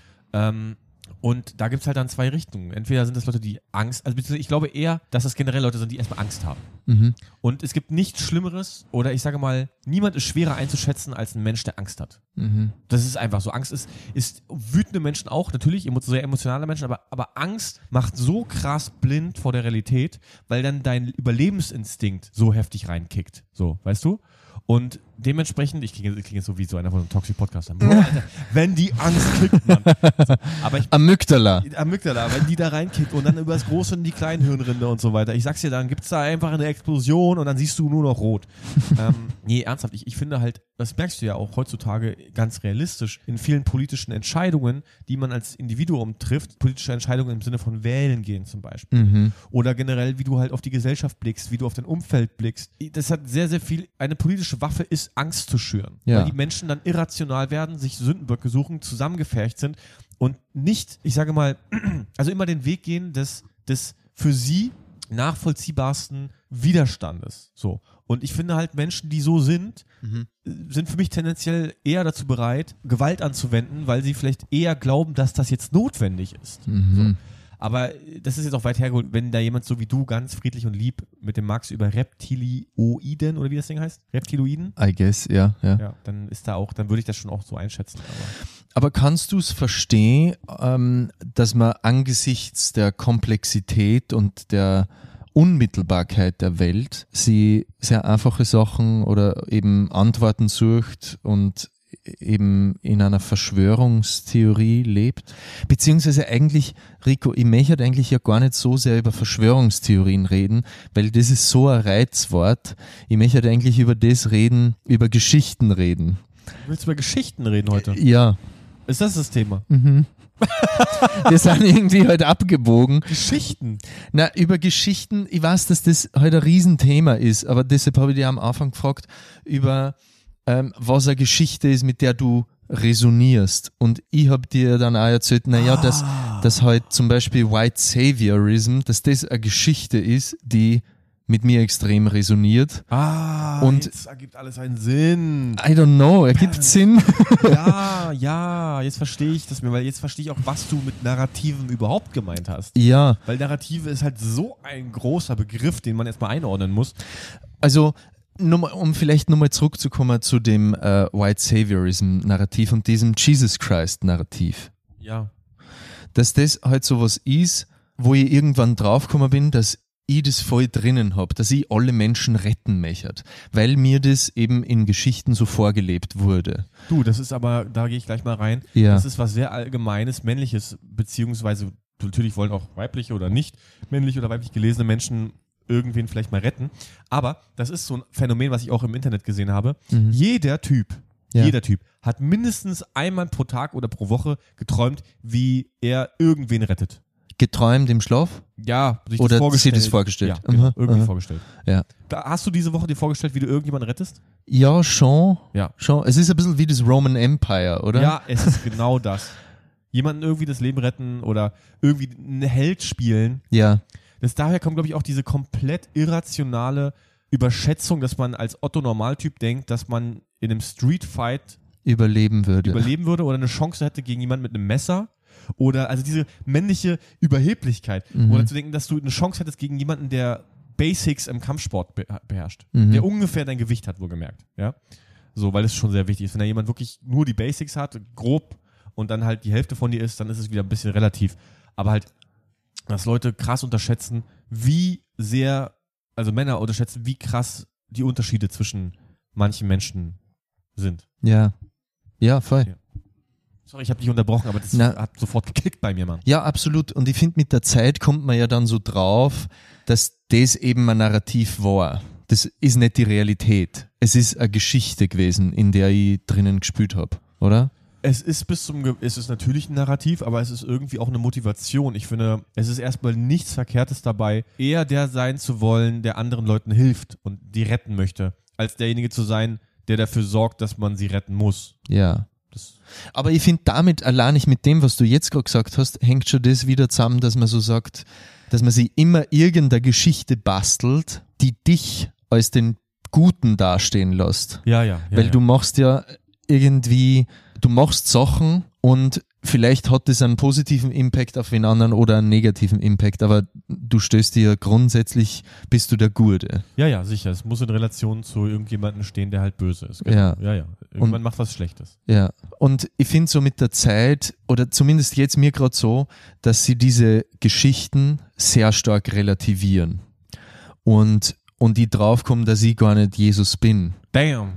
B: Und da gibt es halt dann zwei Richtungen. Entweder sind das Leute, die Angst, also ich glaube eher, dass das generell Leute sind, die erstmal Angst haben.
A: Mhm.
B: Und es gibt nichts Schlimmeres, oder ich sage mal, niemand ist schwerer einzuschätzen als ein Mensch, der Angst hat.
A: Mhm.
B: Das ist einfach so. Angst ist wütende Menschen auch, natürlich, sehr emotionale Menschen, aber Angst macht so krass blind vor der Realität, weil dann dein Überlebensinstinkt so heftig reinkickt. So, weißt du? Und dementsprechend, ich klinge jetzt so wie so einer von einem Toxic-Podcast. Wenn die Angst kickt, Mann. Aber
A: Amygdala,
B: wenn die da reinkickt und dann über das Große in die kleinen Hirnrinde und so weiter. Ich sag's dir, dann gibt's da einfach eine Explosion und dann siehst du nur noch rot. Nee, ernsthaft, ich finde halt, das merkst du ja auch heutzutage ganz realistisch, in vielen politischen Entscheidungen, die man als Individuum trifft, politische Entscheidungen im Sinne von wählen gehen zum Beispiel.
A: Mhm.
B: Oder generell, wie du halt auf die Gesellschaft blickst, wie du auf dein Umfeld blickst. Das hat sehr, sehr viel, eine politische Waffe ist Angst zu schüren.
A: Ja.
B: Weil die Menschen dann irrational werden, sich Sündenböcke suchen, zusammengefercht sind und nicht, ich sage mal, also immer den Weg gehen des für sie nachvollziehbarsten Widerstandes. So. Und ich finde halt, Menschen, die so sind, sind für mich tendenziell eher dazu bereit, Gewalt anzuwenden, weil sie vielleicht eher glauben, dass das jetzt notwendig ist.
A: Mhm.
B: So. Aber das ist jetzt auch weit hergeholt, wenn da jemand so wie du ganz friedlich und lieb mit dem Max über Reptilioiden oder wie das Ding heißt? Reptiloiden?
A: I guess, ja.
B: Ja, dann würde ich das schon auch so einschätzen.
A: Aber kannst du es verstehen, dass man angesichts der Komplexität und der Unmittelbarkeit der Welt sie sehr einfache Sachen oder eben Antworten sucht und eben in einer Verschwörungstheorie lebt? Beziehungsweise eigentlich, Rico, ich möchte eigentlich ja gar nicht so sehr über Verschwörungstheorien reden, weil das ist so ein Reizwort. Ich möchte eigentlich über Geschichten reden.
B: Du willst über Geschichten reden heute?
A: Ja.
B: Ist das Thema?
A: Mhm. Wir sind irgendwie heute abgebogen.
B: Geschichten?
A: Na, über Geschichten, ich weiß, dass das heute ein Riesenthema ist, aber deshalb habe ich dich am Anfang gefragt, über was eine Geschichte ist, mit der du resonierst. Und ich habe dir dann auch erzählt, dass halt zum Beispiel White Saviorism, dass das eine Geschichte ist, die mit mir extrem resoniert.
B: Und jetzt ergibt alles einen Sinn.
A: I don't know, ergibt Sinn.
B: Ja, jetzt verstehe ich das mir, weil jetzt verstehe ich auch, was du mit Narrativen überhaupt gemeint hast.
A: Ja.
B: Weil Narrative ist halt so ein großer Begriff, den man erstmal einordnen muss.
A: Also, um vielleicht nochmal zurückzukommen zu dem White Saviorism-Narrativ und diesem Jesus Christ-Narrativ.
B: Ja.
A: Dass das halt sowas ist, wo ich irgendwann draufgekommen bin, dass ich das voll drinnen habe, dass ich alle Menschen retten möchte, weil mir das eben in Geschichten so vorgelebt wurde.
B: Du, das ist aber, da gehe ich gleich mal rein, das ist was sehr Allgemeines, Männliches, beziehungsweise natürlich wollen auch weibliche oder nicht männlich oder weiblich gelesene Menschen irgendwen vielleicht mal retten, aber das ist so ein Phänomen, was ich auch im Internet gesehen habe.
A: Mhm.
B: Jeder Typ hat mindestens einmal pro Tag oder pro Woche geträumt, wie er irgendwen rettet.
A: geträumt im Schlaf?
B: Ja, sich
A: oder
B: das vorgestellt.
A: Sie das vorgestellt?
B: Ja, genau, irgendwie vorgestellt.
A: Ja.
B: Hast du diese Woche dir vorgestellt, wie du irgendjemanden rettest?
A: Ja, schon.
B: Ja.
A: Schon. Es ist ein bisschen wie das Roman Empire, oder?
B: Ja, es ist genau das. Jemanden irgendwie das Leben retten oder irgendwie einen Held spielen.
A: Ja.
B: Daher kommt, glaube ich, auch diese komplett irrationale Überschätzung, dass man als Otto-Normaltyp denkt, dass man in einem Streetfight
A: überleben würde
B: oder eine Chance hätte gegen jemanden mit einem Messer oder also diese männliche Überheblichkeit oder zu denken, dass du eine Chance hättest gegen jemanden, der Basics im Kampfsport beherrscht, der ungefähr dein Gewicht hat, wohlgemerkt, ja, so, weil es schon sehr wichtig ist, wenn da jemand wirklich nur die Basics hat, grob und dann halt die Hälfte von dir ist, dann ist es wieder ein bisschen relativ, aber halt, dass Leute krass unterschätzen, wie sehr, also Männer unterschätzen, wie krass die Unterschiede zwischen manchen Menschen sind.
A: Ja, voll.
B: Ja. Sorry, ich habe dich unterbrochen, aber das hat sofort geklickt bei mir, Mann.
A: Ja, absolut. Und ich finde, mit der Zeit kommt man ja dann so drauf, dass das eben ein Narrativ war. Das ist nicht die Realität. Es ist eine Geschichte gewesen, in der ich drinnen gespielt habe, oder?
B: Es ist natürlich ein Narrativ, aber es ist irgendwie auch eine Motivation. Ich finde, es ist erstmal nichts Verkehrtes dabei, eher der sein zu wollen, der anderen Leuten hilft und die retten möchte, als derjenige zu sein, der dafür sorgt, dass man sie retten muss.
A: Ja. Aber ich finde, damit allein nicht mit dem, was du jetzt gerade gesagt hast, hängt schon das wieder zusammen, dass man so sagt, dass man sich immer irgendeine Geschichte bastelt, die dich als den Guten dastehen lässt.
B: Ja.
A: Weil du machst ja irgendwie, du machst Sachen und vielleicht hat das einen positiven Impact auf den anderen oder einen negativen Impact, aber du stößt dir grundsätzlich, bist du der Gute.
B: Ja, sicher. Es muss in Relation zu irgendjemandem stehen, der halt böse ist. Genau. Ja. Irgendwann macht was Schlechtes.
A: Ja. Und ich finde so mit der Zeit, oder zumindest jetzt mir gerade so, dass sie diese Geschichten sehr stark relativieren. Und ich draufkomme, dass ich gar nicht Jesus bin.
B: Damn.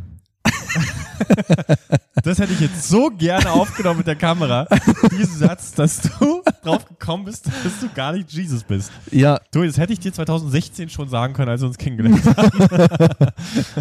B: Das hätte ich jetzt so gerne aufgenommen mit der Kamera, diesen Satz, dass du drauf gekommen bist, dass du gar nicht Jesus bist.
A: Ja.
B: Du, das hätte ich dir 2016 schon sagen können, als wir uns kennengelernt haben.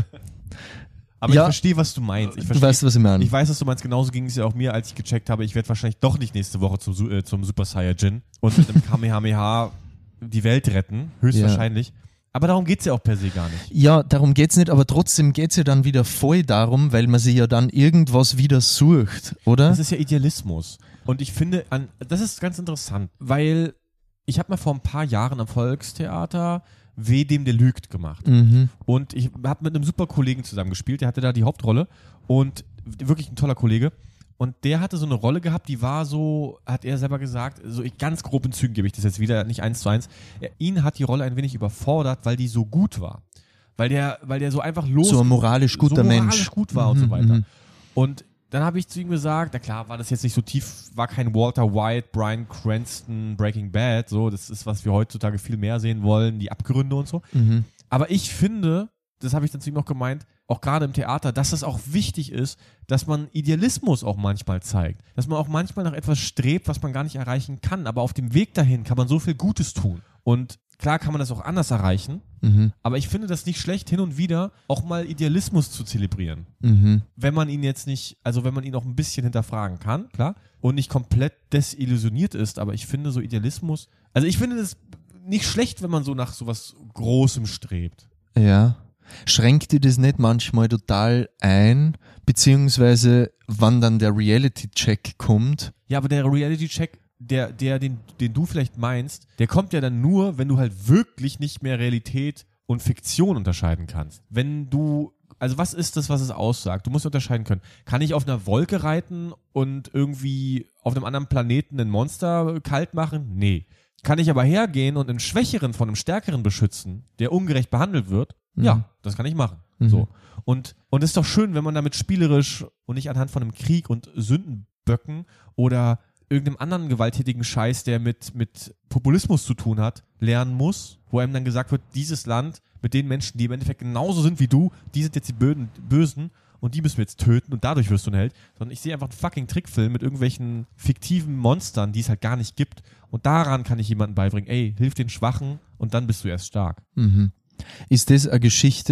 B: Aber ich verstehe, was du meinst.
A: Du weißt, was ich meine.
B: Ich weiß, was du meinst. Genauso ging es ja auch mir, als ich gecheckt habe, ich werde wahrscheinlich doch nicht nächste Woche zum Super Saiyajin und mit einem Kamehameha die Welt retten, höchstwahrscheinlich. Aber darum geht es ja auch per se gar nicht.
A: Ja, darum geht es nicht, aber trotzdem geht es ja dann wieder voll darum, weil man sich ja dann irgendwas wieder sucht, oder?
B: Das ist ja Idealismus. Und ich finde, das ist ganz interessant, weil ich habe mal vor ein paar Jahren am Volkstheater Weh dem, der lügt gemacht. Und ich habe mit einem super Kollegen zusammengespielt, der hatte da die Hauptrolle und wirklich ein toller Kollege. Und der hatte so eine Rolle gehabt, die war so, hat er selber gesagt, so ganz grob in Zügen gebe ich das jetzt wieder, nicht 1:1. Ihn hat die Rolle ein wenig überfordert, weil die so gut war. Weil der so einfach
A: so ein moralisch guter Mensch.
B: moralisch gut war und so weiter. Und dann habe ich zu ihm gesagt, na klar, war das jetzt nicht so tief, war kein Walter White, Bryan Cranston, Breaking Bad, so, das ist, was wir heutzutage viel mehr sehen wollen, die Abgründe und so. Aber ich finde, das habe ich dann zu ihm noch gemeint, auch gerade im Theater, dass es auch wichtig ist, dass man Idealismus auch manchmal zeigt. Dass man auch manchmal nach etwas strebt, was man gar nicht erreichen kann. Aber auf dem Weg dahin kann man so viel Gutes tun. Und klar kann man das auch anders erreichen. Aber ich finde das nicht schlecht, hin und wieder auch mal Idealismus zu zelebrieren. Wenn man ihn jetzt nicht, also wenn man ihn auch ein bisschen hinterfragen kann, klar, und nicht komplett desillusioniert ist. Aber ich finde so Idealismus, also ich finde das nicht schlecht, wenn man so nach sowas Großem strebt.
A: Ja. Schränkt dir das nicht manchmal total ein, beziehungsweise wann dann der Reality-Check kommt?
B: Ja, aber der Reality-Check, den du vielleicht meinst, der kommt ja dann nur, wenn du halt wirklich nicht mehr Realität und Fiktion unterscheiden kannst. Wenn du, also was ist das, was es aussagt? Du musst unterscheiden können. Kann ich auf einer Wolke reiten und irgendwie auf einem anderen Planeten ein Monster kalt machen? Nee. Kann ich aber hergehen und einen Schwächeren von einem Stärkeren beschützen, der ungerecht behandelt wird? Ja, das kann ich machen. So. Und es ist doch schön, wenn man damit spielerisch und nicht anhand von einem Krieg und Sündenböcken oder irgendeinem anderen gewalttätigen Scheiß, der mit Populismus zu tun hat, lernen muss, wo einem dann gesagt wird, dieses Land mit den Menschen, die im Endeffekt genauso sind wie du, die sind jetzt die Bösen und die müssen wir jetzt töten und dadurch wirst du ein Held. Sondern ich sehe einfach einen fucking Trickfilm mit irgendwelchen fiktiven Monstern, die es halt gar nicht gibt. Und daran kann ich jemandem beibringen, ey, hilf den Schwachen und dann bist du erst stark.
A: Ist das eine Geschichte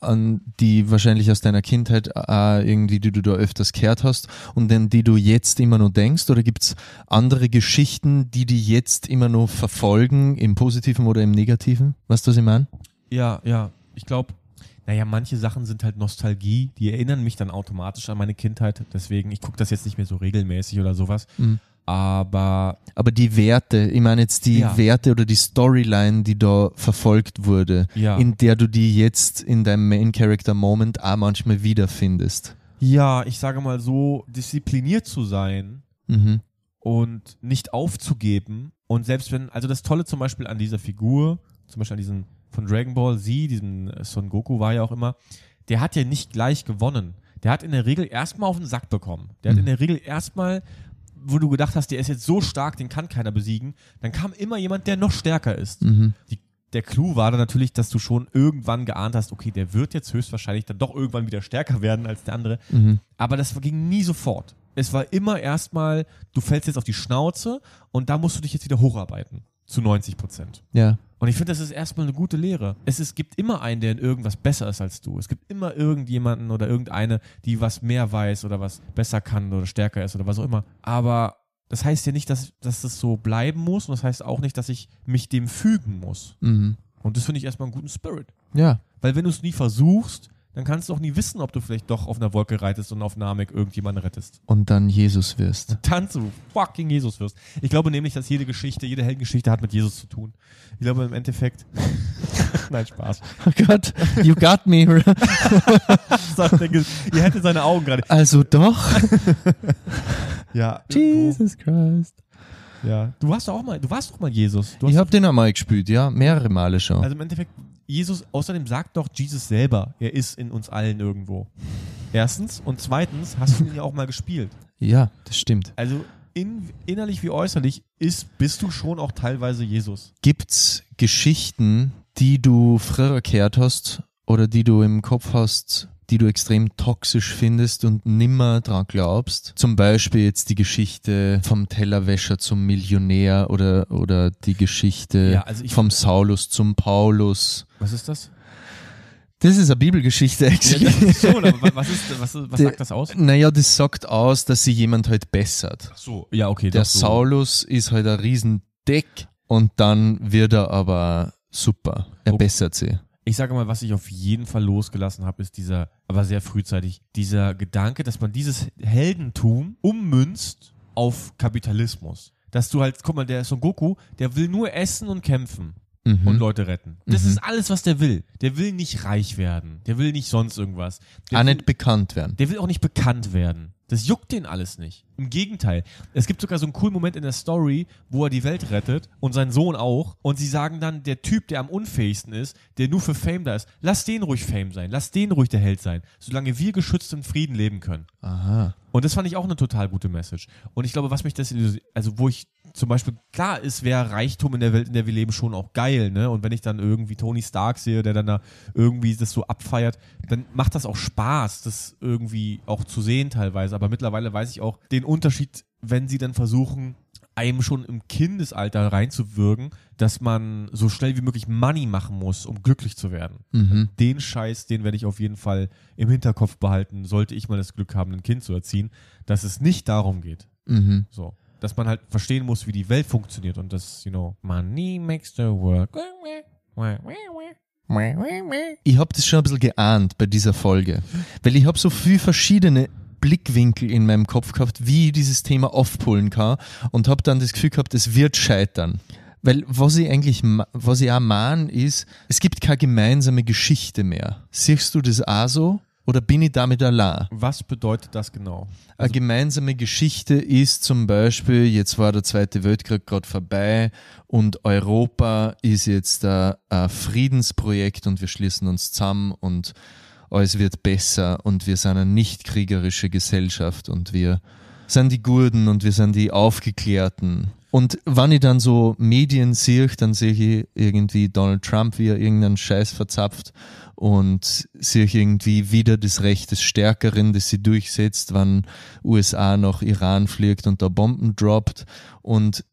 A: an die wahrscheinlich aus deiner Kindheit irgendwie, die du da öfters gehört hast und an die du jetzt immer noch denkst? Oder gibt es andere Geschichten, die jetzt immer noch verfolgen, im Positiven oder im Negativen? Weißt du, was ich meine?
B: Ja. Ich glaube, manche Sachen sind halt Nostalgie, die erinnern mich dann automatisch an meine Kindheit. Deswegen, ich gucke das jetzt nicht mehr so regelmäßig oder sowas.
A: Mhm.
B: Aber
A: die Werte, ich meine jetzt die Werte oder die Storyline, die da verfolgt wurde, in der du die jetzt in deinem Main-Character-Moment auch manchmal wiederfindest.
B: Ja, ich sage mal so, diszipliniert zu sein und nicht aufzugeben. Und selbst wenn, also das Tolle zum Beispiel an dieser Figur, zum Beispiel an diesem von Dragon Ball Z, diesem Son Goku war ja auch immer, der hat ja nicht gleich gewonnen. Der hat in der Regel erstmal auf den Sack bekommen. Der hat in der Regel erstmal, wo du gedacht hast, der ist jetzt so stark, den kann keiner besiegen, dann kam immer jemand, der noch stärker ist. Der Clou war dann natürlich, dass du schon irgendwann geahnt hast, okay, der wird jetzt höchstwahrscheinlich dann doch irgendwann wieder stärker werden als der andere. Aber das ging nie sofort. Es war immer erstmal, du fällst jetzt auf die Schnauze und da musst du dich jetzt wieder hocharbeiten. Zu 90%.
A: Ja.
B: Und ich finde, das ist erstmal eine gute Lehre. Es gibt immer einen, der in irgendwas besser ist als du. Es gibt immer irgendjemanden oder irgendeine, die was mehr weiß oder was besser kann oder stärker ist oder was auch immer. Aber das heißt ja nicht, dass das so bleiben muss und das heißt auch nicht, dass ich mich dem fügen muss. Und das finde ich erstmal einen guten Spirit.
A: Ja.
B: Weil wenn du es nie versuchst, dann kannst du auch nie wissen, ob du vielleicht doch auf einer Wolke reitest und auf Namek irgendjemanden rettest.
A: Und dann Jesus wirst.
B: Und dann zu fucking Jesus wirst. Ich glaube nämlich, dass jede Heldengeschichte hat mit Jesus zu tun. Ich glaube im Endeffekt... Nein, Spaß.
A: Oh Gott, you got me.
B: Ihr hättet seine Augen gerade.
A: Also doch.
B: Ja.
A: Jesus Christ.
B: Ja. Du warst doch mal Jesus.
A: Ich habe den einmal gespielt, ja. Mehrere Male schon.
B: Also im Endeffekt, Jesus, außerdem sagt doch Jesus selber, er ist in uns allen irgendwo. Erstens. Und zweitens, hast du ihn ja auch mal gespielt.
A: Ja, das stimmt.
B: Also innerlich wie äußerlich bist du schon auch teilweise Jesus.
A: Gibt's Geschichten, die du früher gehört hast oder die du im Kopf hast, die du extrem toxisch findest und nimmer dran glaubst? Zum Beispiel jetzt die Geschichte vom Tellerwäscher zum Millionär oder die Geschichte vom Saulus zum Paulus.
B: Was ist das?
A: Das ist eine Bibelgeschichte, actually.
B: Ja, das ist schon, aber was sagt das aus?
A: Naja, das sagt aus, dass sich jemand halt bessert.
B: Ach so, ja, okay.
A: Der Saulus ist halt ein Riesendeck und dann wird er aber super. Er bessert sich.
B: Ich sage mal, was ich auf jeden Fall losgelassen habe, ist aber sehr frühzeitig, dieser Gedanke, dass man dieses Heldentum ummünzt auf Kapitalismus. Dass du halt, guck mal, der Son Goku, der will nur essen und kämpfen. Und Leute retten. Das ist alles, was der will. Der will nicht reich werden. Der will nicht sonst irgendwas.
A: Auch nicht bekannt werden.
B: Der will auch nicht bekannt werden. Das juckt den alles nicht. Im Gegenteil. Es gibt sogar so einen coolen Moment in der Story, wo er die Welt rettet und sein Sohn auch. Und sie sagen dann, der Typ, der am unfähigsten ist, der nur für Fame da ist, lass den ruhig Fame sein. Lass den ruhig der Held sein. Solange wir geschützt im Frieden leben können.
A: Aha.
B: Und das fand ich auch eine total gute Message. Und ich glaube, was mich wo ich zum Beispiel, klar ist, wäre Reichtum in der Welt, in der wir leben, schon auch geil, ne? Und wenn ich dann irgendwie Tony Stark sehe, der dann da irgendwie das so abfeiert, dann macht das auch Spaß, das irgendwie auch zu sehen teilweise. Aber mittlerweile weiß ich auch den Unterschied, wenn sie dann versuchen, einem schon im Kindesalter reinzuwirken, dass man so schnell wie möglich Money machen muss, um glücklich zu werden. Den Scheiß, den werde ich auf jeden Fall im Hinterkopf behalten, sollte ich mal das Glück haben, ein Kind zu erziehen, dass es nicht darum geht. So. Dass man halt verstehen muss, wie die Welt funktioniert und dass, money makes the world.
A: Ich habe das schon ein bisschen geahnt bei dieser Folge, weil ich habe so viele verschiedene Blickwinkel in meinem Kopf gehabt, wie ich dieses Thema aufpullen kann und habe dann das Gefühl gehabt, es wird scheitern. Weil was ich auch meine, ist, es gibt keine gemeinsame Geschichte mehr. Siehst du das auch so? Oder bin ich damit allein?
B: Was bedeutet das genau?
A: Eine gemeinsame Geschichte ist zum Beispiel, jetzt war der Zweite Weltkrieg gerade vorbei und Europa ist jetzt ein Friedensprojekt und wir schließen uns zusammen und alles wird besser und wir sind eine nicht kriegerische Gesellschaft und wir sind die Guten und wir sind die Aufgeklärten. Und wenn ich dann so Medien sehe, dann sehe ich irgendwie Donald Trump, wie er irgendeinen Scheiß verzapft und sehe ich irgendwie wieder das Recht des Stärkeren, das sie durchsetzt, wenn USA nach Iran fliegt und da Bomben droppt. Und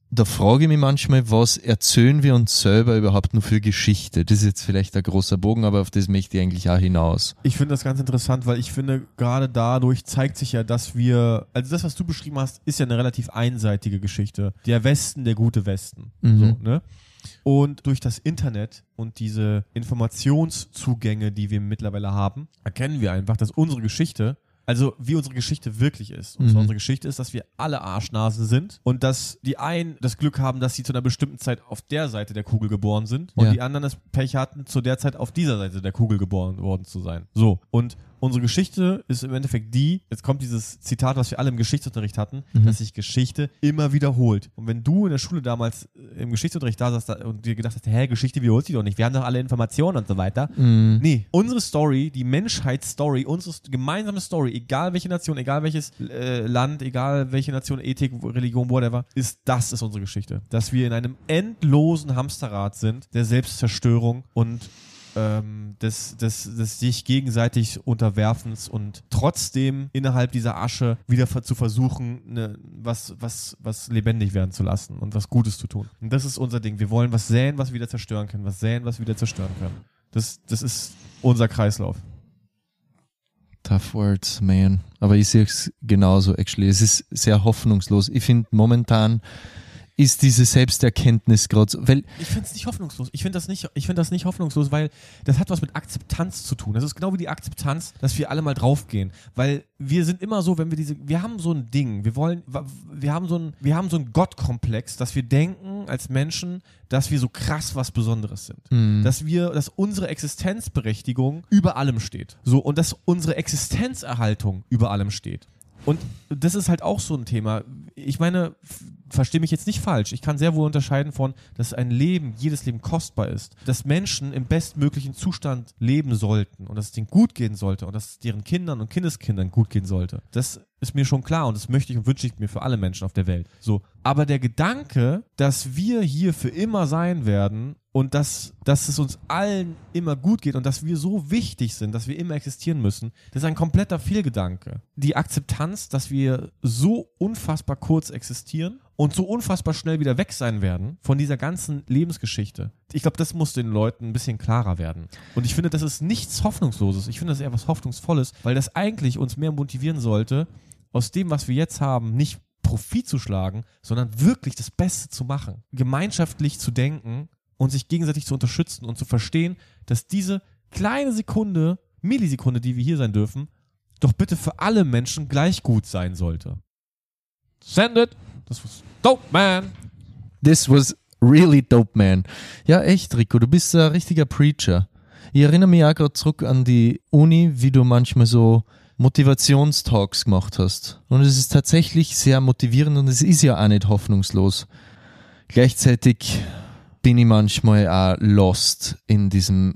A: da frage ich mich manchmal, was erzählen wir uns selber überhaupt nur für Geschichte? Das ist jetzt vielleicht ein großer Bogen, aber auf das möchte ich eigentlich auch hinaus.
B: Ich finde das ganz interessant, weil ich finde, gerade dadurch zeigt sich ja, dass wir, also das, was du beschrieben hast, ist ja eine relativ einseitige Geschichte. Der Westen, der gute Westen. So, ne? Und durch das Internet und diese Informationszugänge, die wir mittlerweile haben, erkennen wir einfach, dass unsere Geschichte, also wie unsere Geschichte wirklich ist. Und zwar unsere Geschichte ist, dass wir alle Arschnasen sind und dass die einen das Glück haben, dass sie zu einer bestimmten Zeit auf der Seite der Kugel geboren sind und die anderen das Pech hatten, zu der Zeit auf dieser Seite der Kugel geboren worden zu sein. So, und unsere Geschichte ist im Endeffekt jetzt kommt dieses Zitat, was wir alle im Geschichtsunterricht hatten, dass sich Geschichte immer wiederholt. Und wenn du in der Schule damals im Geschichtsunterricht da saßt und dir gedacht hast, Geschichte wiederholt sich doch nicht, wir haben doch alle Informationen und so weiter. Nee, unsere Story, die Menschheitsstory, unsere gemeinsame Story, egal welche Nation, egal welches Land, egal welche Nation, Ethik, Religion, whatever, ist unsere Geschichte. Dass wir in einem endlosen Hamsterrad sind, der Selbstzerstörung und des sich gegenseitig Unterwerfens und trotzdem innerhalb dieser Asche wieder zu versuchen, was lebendig werden zu lassen und was Gutes zu tun. Und das ist unser Ding. Wir wollen was säen, was wir wieder zerstören können. Was säen, was wir wieder zerstören können. Das ist unser Kreislauf.
A: Tough words, man. Aber ich sehe es genauso, actually. Es ist sehr hoffnungslos. Ich finde, momentan ist diese Selbsterkenntnis gerade so, weil
B: ich finde es nicht hoffnungslos. Ich finde das nicht hoffnungslos, weil das hat was mit Akzeptanz zu tun. Das ist genau wie die Akzeptanz, dass wir alle mal draufgehen, weil wir sind immer so, wenn wir haben so ein Ding, wir haben so einen Gottkomplex, dass wir denken als Menschen, dass wir so krass was Besonderes sind, dass unsere Existenzberechtigung über allem steht, so, und dass unsere Existenzerhaltung über allem steht. Und das ist halt auch so ein Thema. Ich meine, verstehe mich jetzt nicht falsch. Ich kann sehr wohl unterscheiden von, dass jedes Leben kostbar ist. Dass Menschen im bestmöglichen Zustand leben sollten und dass es denen gut gehen sollte und dass es deren Kindern und Kindeskindern gut gehen sollte. Das ist mir schon klar und das möchte ich und wünsche ich mir für alle Menschen auf der Welt. So. Aber der Gedanke, dass wir hier für immer sein werden und dass es uns allen immer gut geht und dass wir so wichtig sind, dass wir immer existieren müssen, das ist ein kompletter Fehlgedanke. Die Akzeptanz, dass wir so unfassbar kurz existieren und so unfassbar schnell wieder weg sein werden von dieser ganzen Lebensgeschichte. Ich glaube, das muss den Leuten ein bisschen klarer werden. Und ich finde, das ist nichts Hoffnungsloses. Ich finde, das ist eher was Hoffnungsvolles, weil das eigentlich uns mehr motivieren sollte, aus dem, was wir jetzt haben, nicht Profit zu schlagen, sondern wirklich das Beste zu machen. Gemeinschaftlich zu denken und sich gegenseitig zu unterstützen und zu verstehen, dass diese kleine Millisekunde, die wir hier sein dürfen, doch bitte für alle Menschen gleich gut sein sollte. Send it! Das was dope, man!
A: This was really dope, man. Ja, echt, Rico, du bist ein richtiger Preacher. Ich erinnere mich auch gerade zurück an die Uni, wie du manchmal so Motivationstalks gemacht hast. Und es ist tatsächlich sehr motivierend und es ist ja auch nicht hoffnungslos. Gleichzeitig bin ich manchmal auch lost in diesem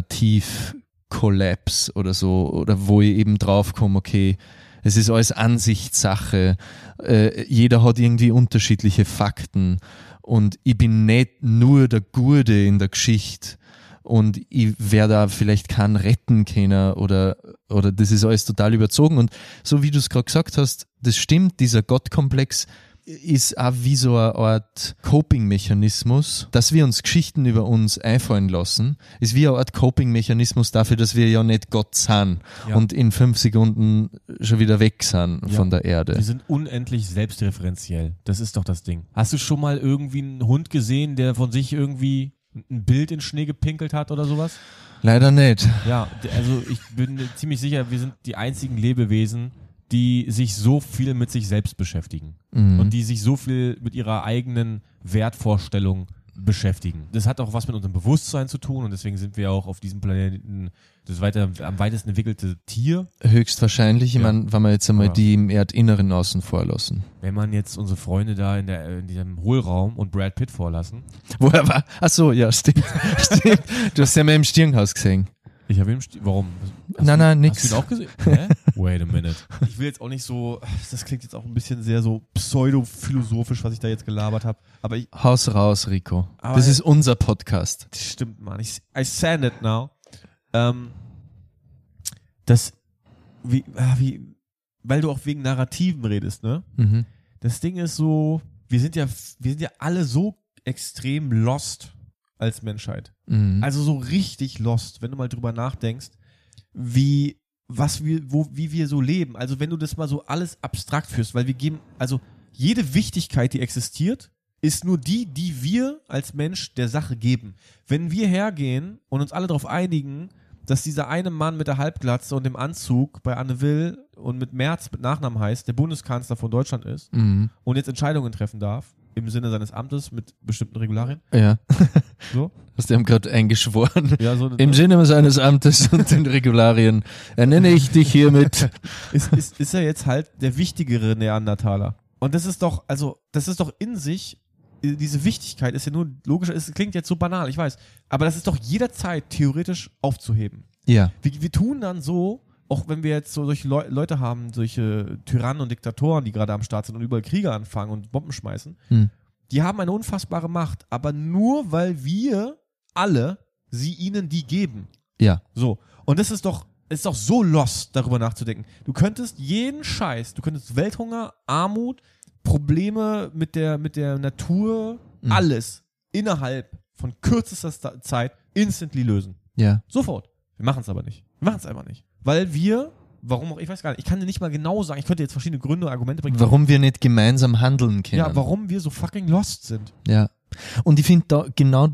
A: Narrativ-Kollaps oder so, oder wo ich eben draufkomme, okay, es ist alles Ansichtssache, jeder hat irgendwie unterschiedliche Fakten und ich bin nicht nur der Gute in der Geschichte und ich werde da vielleicht keinen retten können oder das ist alles total überzogen. Und so wie du es gerade gesagt hast, das stimmt, dieser Gottkomplex ist auch wie so eine Art Coping-Mechanismus, dass wir uns Geschichten über uns einfallen lassen, ist wie eine Art Coping-Mechanismus dafür, dass wir ja nicht Gott sind und in 5 Sekunden schon wieder weg sind von der Erde.
B: Wir sind unendlich selbstreferenziell. Das ist doch das Ding. Hast du schon mal irgendwie einen Hund gesehen, der von sich irgendwie ein Bild in Schnee gepinkelt hat oder sowas?
A: Leider nicht.
B: Ja, also ich bin ziemlich sicher, wir sind die einzigen Lebewesen, die sich so viel mit sich selbst beschäftigen und die sich so viel mit ihrer eigenen Wertvorstellung beschäftigen. Das hat auch was mit unserem Bewusstsein zu tun und deswegen sind wir auch auf diesem Planeten das am weitesten entwickelte Tier.
A: Höchstwahrscheinlich, ich meine, wenn wir jetzt einmal die im Erdinneren außen vor lassen.
B: Wenn man jetzt unsere Freunde da in diesem Hohlraum und Brad Pitt vorlassen.
A: Wo er war? Achso, ja, stimmt. Stimmt. Du hast ja mal im Stirnhaus gesehen.
B: Ich habe ihn warum?
A: Nein, nix.
B: Hast du ihn auch gesehen? Hä? Wait a minute. Ich will jetzt auch nicht so, das klingt jetzt auch ein bisschen sehr so pseudo-philosophisch, was ich da jetzt gelabert habe. Aber
A: Haus raus, Rico. Das ist unser Podcast.
B: Das stimmt, Mann. I send it now. Weil du auch wegen Narrativen redest, ne? Das Ding ist so, wir sind ja alle so extrem lost als Menschheit. Also so richtig lost, wenn du mal drüber nachdenkst, wie wir so leben. Also wenn du das mal so alles abstrakt führst, weil also jede Wichtigkeit, die existiert, ist nur die wir als Mensch der Sache geben. Wenn wir hergehen und uns alle darauf einigen, dass dieser eine Mann mit der Halbglatze und dem Anzug bei Anne Will und mit Merz mit Nachnamen heißt, der Bundeskanzler von Deutschland ist und jetzt Entscheidungen treffen darf, im Sinne seines Amtes mit bestimmten Regularien.
A: Ja.
B: So?
A: Hast du ihm gerade eingeschworen?
B: Ja, so
A: im Seine seines Amtes und den Regularien ernenne ich dich hiermit.
B: Ist er jetzt halt der wichtigere Neandertaler. Und das ist doch in sich, diese Wichtigkeit ist ja nur logisch, es klingt jetzt so banal, ich weiß, aber das ist doch jederzeit theoretisch aufzuheben.
A: Ja.
B: Wir tun dann so, auch wenn wir jetzt so solche Leute haben, solche Tyrannen und Diktatoren, die gerade am Start sind und überall Kriege anfangen und Bomben schmeißen, die haben eine unfassbare Macht, aber nur, weil wir alle ihnen die geben.
A: Ja.
B: So. Und das ist doch so lost, darüber nachzudenken. Du könntest jeden Scheiß, du könntest Welthunger, Armut, Probleme mit der Natur, alles innerhalb von kürzester Zeit instantly lösen.
A: Ja.
B: Sofort. Wir machen es aber nicht. Wir machen es einfach nicht. Weil warum auch, ich weiß gar nicht, ich kann dir nicht mal genau sagen, ich könnte jetzt verschiedene Gründe und Argumente bringen.
A: Warum wir nicht gemeinsam handeln können.
B: Ja, warum wir so fucking lost sind.
A: Ja. Und ich finde,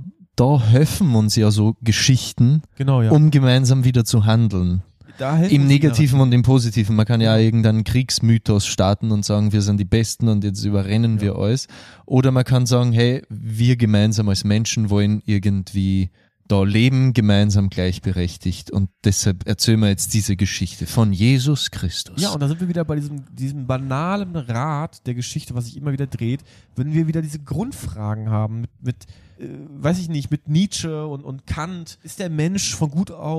A: da helfen uns ja so Geschichten, um gemeinsam wieder zu handeln. Im Negativen und im Positiven. Man kann ja irgendeinen Kriegsmythos starten und sagen, wir sind die Besten und jetzt überrennen wir alles. Oder man kann sagen, hey, wir gemeinsam als Menschen wollen irgendwie da leben, gemeinsam gleichberechtigt. Und deshalb erzählen wir jetzt diese Geschichte von Jesus Christus.
B: Ja, und da sind wir wieder bei diesem banalen Rad der Geschichte, was sich immer wieder dreht, wenn wir wieder diese Grundfragen haben mit weiß ich nicht, mit Nietzsche und Kant. Ist der Mensch von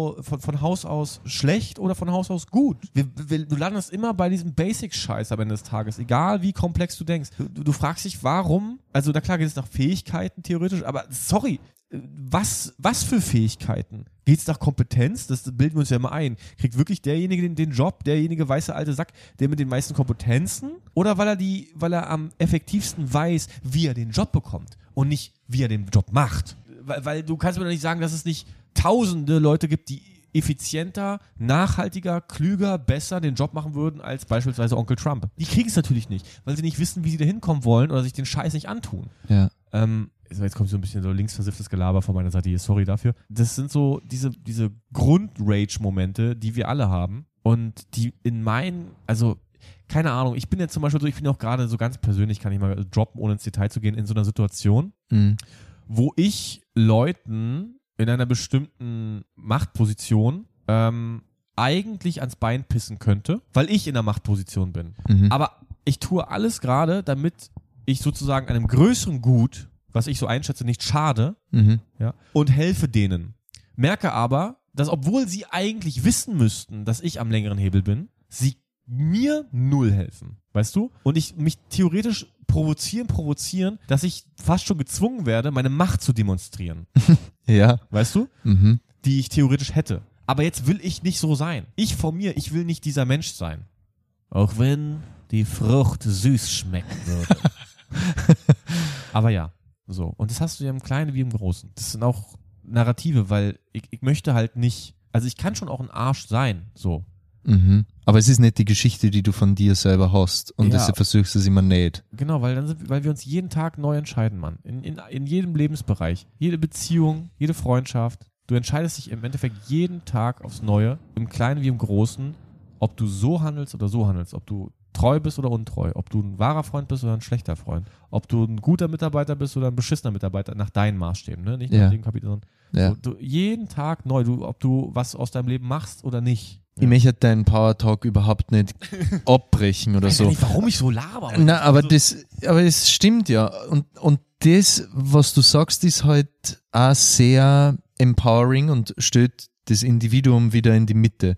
B: Haus aus schlecht oder von Haus aus gut? Du landest immer bei diesem Basic-Scheiß am Ende des Tages, egal wie komplex du denkst. Du fragst dich, warum, also na klar geht es nach Fähigkeiten theoretisch, aber sorry, was für Fähigkeiten? Geht es nach Kompetenz? Das bilden wir uns ja immer ein. Kriegt wirklich derjenige den Job, derjenige weiße alte Sack, der mit den meisten Kompetenzen? Oder weil er am effektivsten weiß, wie er den Job bekommt und nicht, wie er den Job macht? Weil du kannst mir doch nicht sagen, dass es nicht tausende Leute gibt, die effizienter, nachhaltiger, klüger, besser den Job machen würden als beispielsweise Onkel Trump. Die kriegen es natürlich nicht, weil sie nicht wissen, wie sie da hinkommen wollen oder sich den Scheiß nicht antun.
A: Ja.
B: Jetzt kommt so ein bisschen so linksversifftes Gelaber von meiner Seite hier, sorry dafür. Das sind so diese Grund-Rage-Momente, die wir alle haben und die also keine Ahnung, ich bin jetzt zum Beispiel so, ich bin auch gerade so ganz persönlich, kann ich mal droppen, ohne ins Detail zu gehen, in so einer Situation, wo ich Leuten in einer bestimmten Machtposition eigentlich ans Bein pissen könnte, weil ich in der Machtposition bin. Aber ich tue alles gerade, damit ich sozusagen einem größeren Gut, was ich so einschätze, nicht schade, und helfe denen. Merke aber, dass obwohl sie eigentlich wissen müssten, dass ich am längeren Hebel bin, sie mir null helfen. Weißt du? Und ich mich theoretisch provozieren, dass ich fast schon gezwungen werde, meine Macht zu demonstrieren.
A: Ja.
B: Weißt du? Die ich theoretisch hätte. Aber jetzt will ich nicht so sein. Ich will nicht dieser Mensch sein. Auch wenn die Frucht süß schmecken würde. Aber ja. So, und das hast du ja im Kleinen wie im Großen. Das sind auch Narrative, weil ich möchte halt nicht, also ich kann schon auch ein Arsch sein, so.
A: Aber es ist nicht die Geschichte, die du von dir selber hast und deshalb versuchst du es immer nicht.
B: Genau, weil wir uns jeden Tag neu entscheiden, Mann. In jedem Lebensbereich, jede Beziehung, jede Freundschaft. Du entscheidest dich im Endeffekt jeden Tag aufs Neue, im Kleinen wie im Großen, ob du so handelst oder so handelst, ob du treu bist oder untreu, ob du ein wahrer Freund bist oder ein schlechter Freund, ob du ein guter Mitarbeiter bist oder ein beschissener Mitarbeiter, nach deinen Maßstäben, ne? Nicht nach dem Kapitel, sondern so, jeden Tag neu, ob du was aus deinem Leben machst oder nicht.
A: Ich möchte deinen Power Talk überhaupt nicht abbrechen oder so.
B: Ich weiß nicht, warum ich so laber.
A: Na, aber es stimmt ja. Und das, was du sagst, ist halt auch sehr empowering und stellt das Individuum wieder in die Mitte.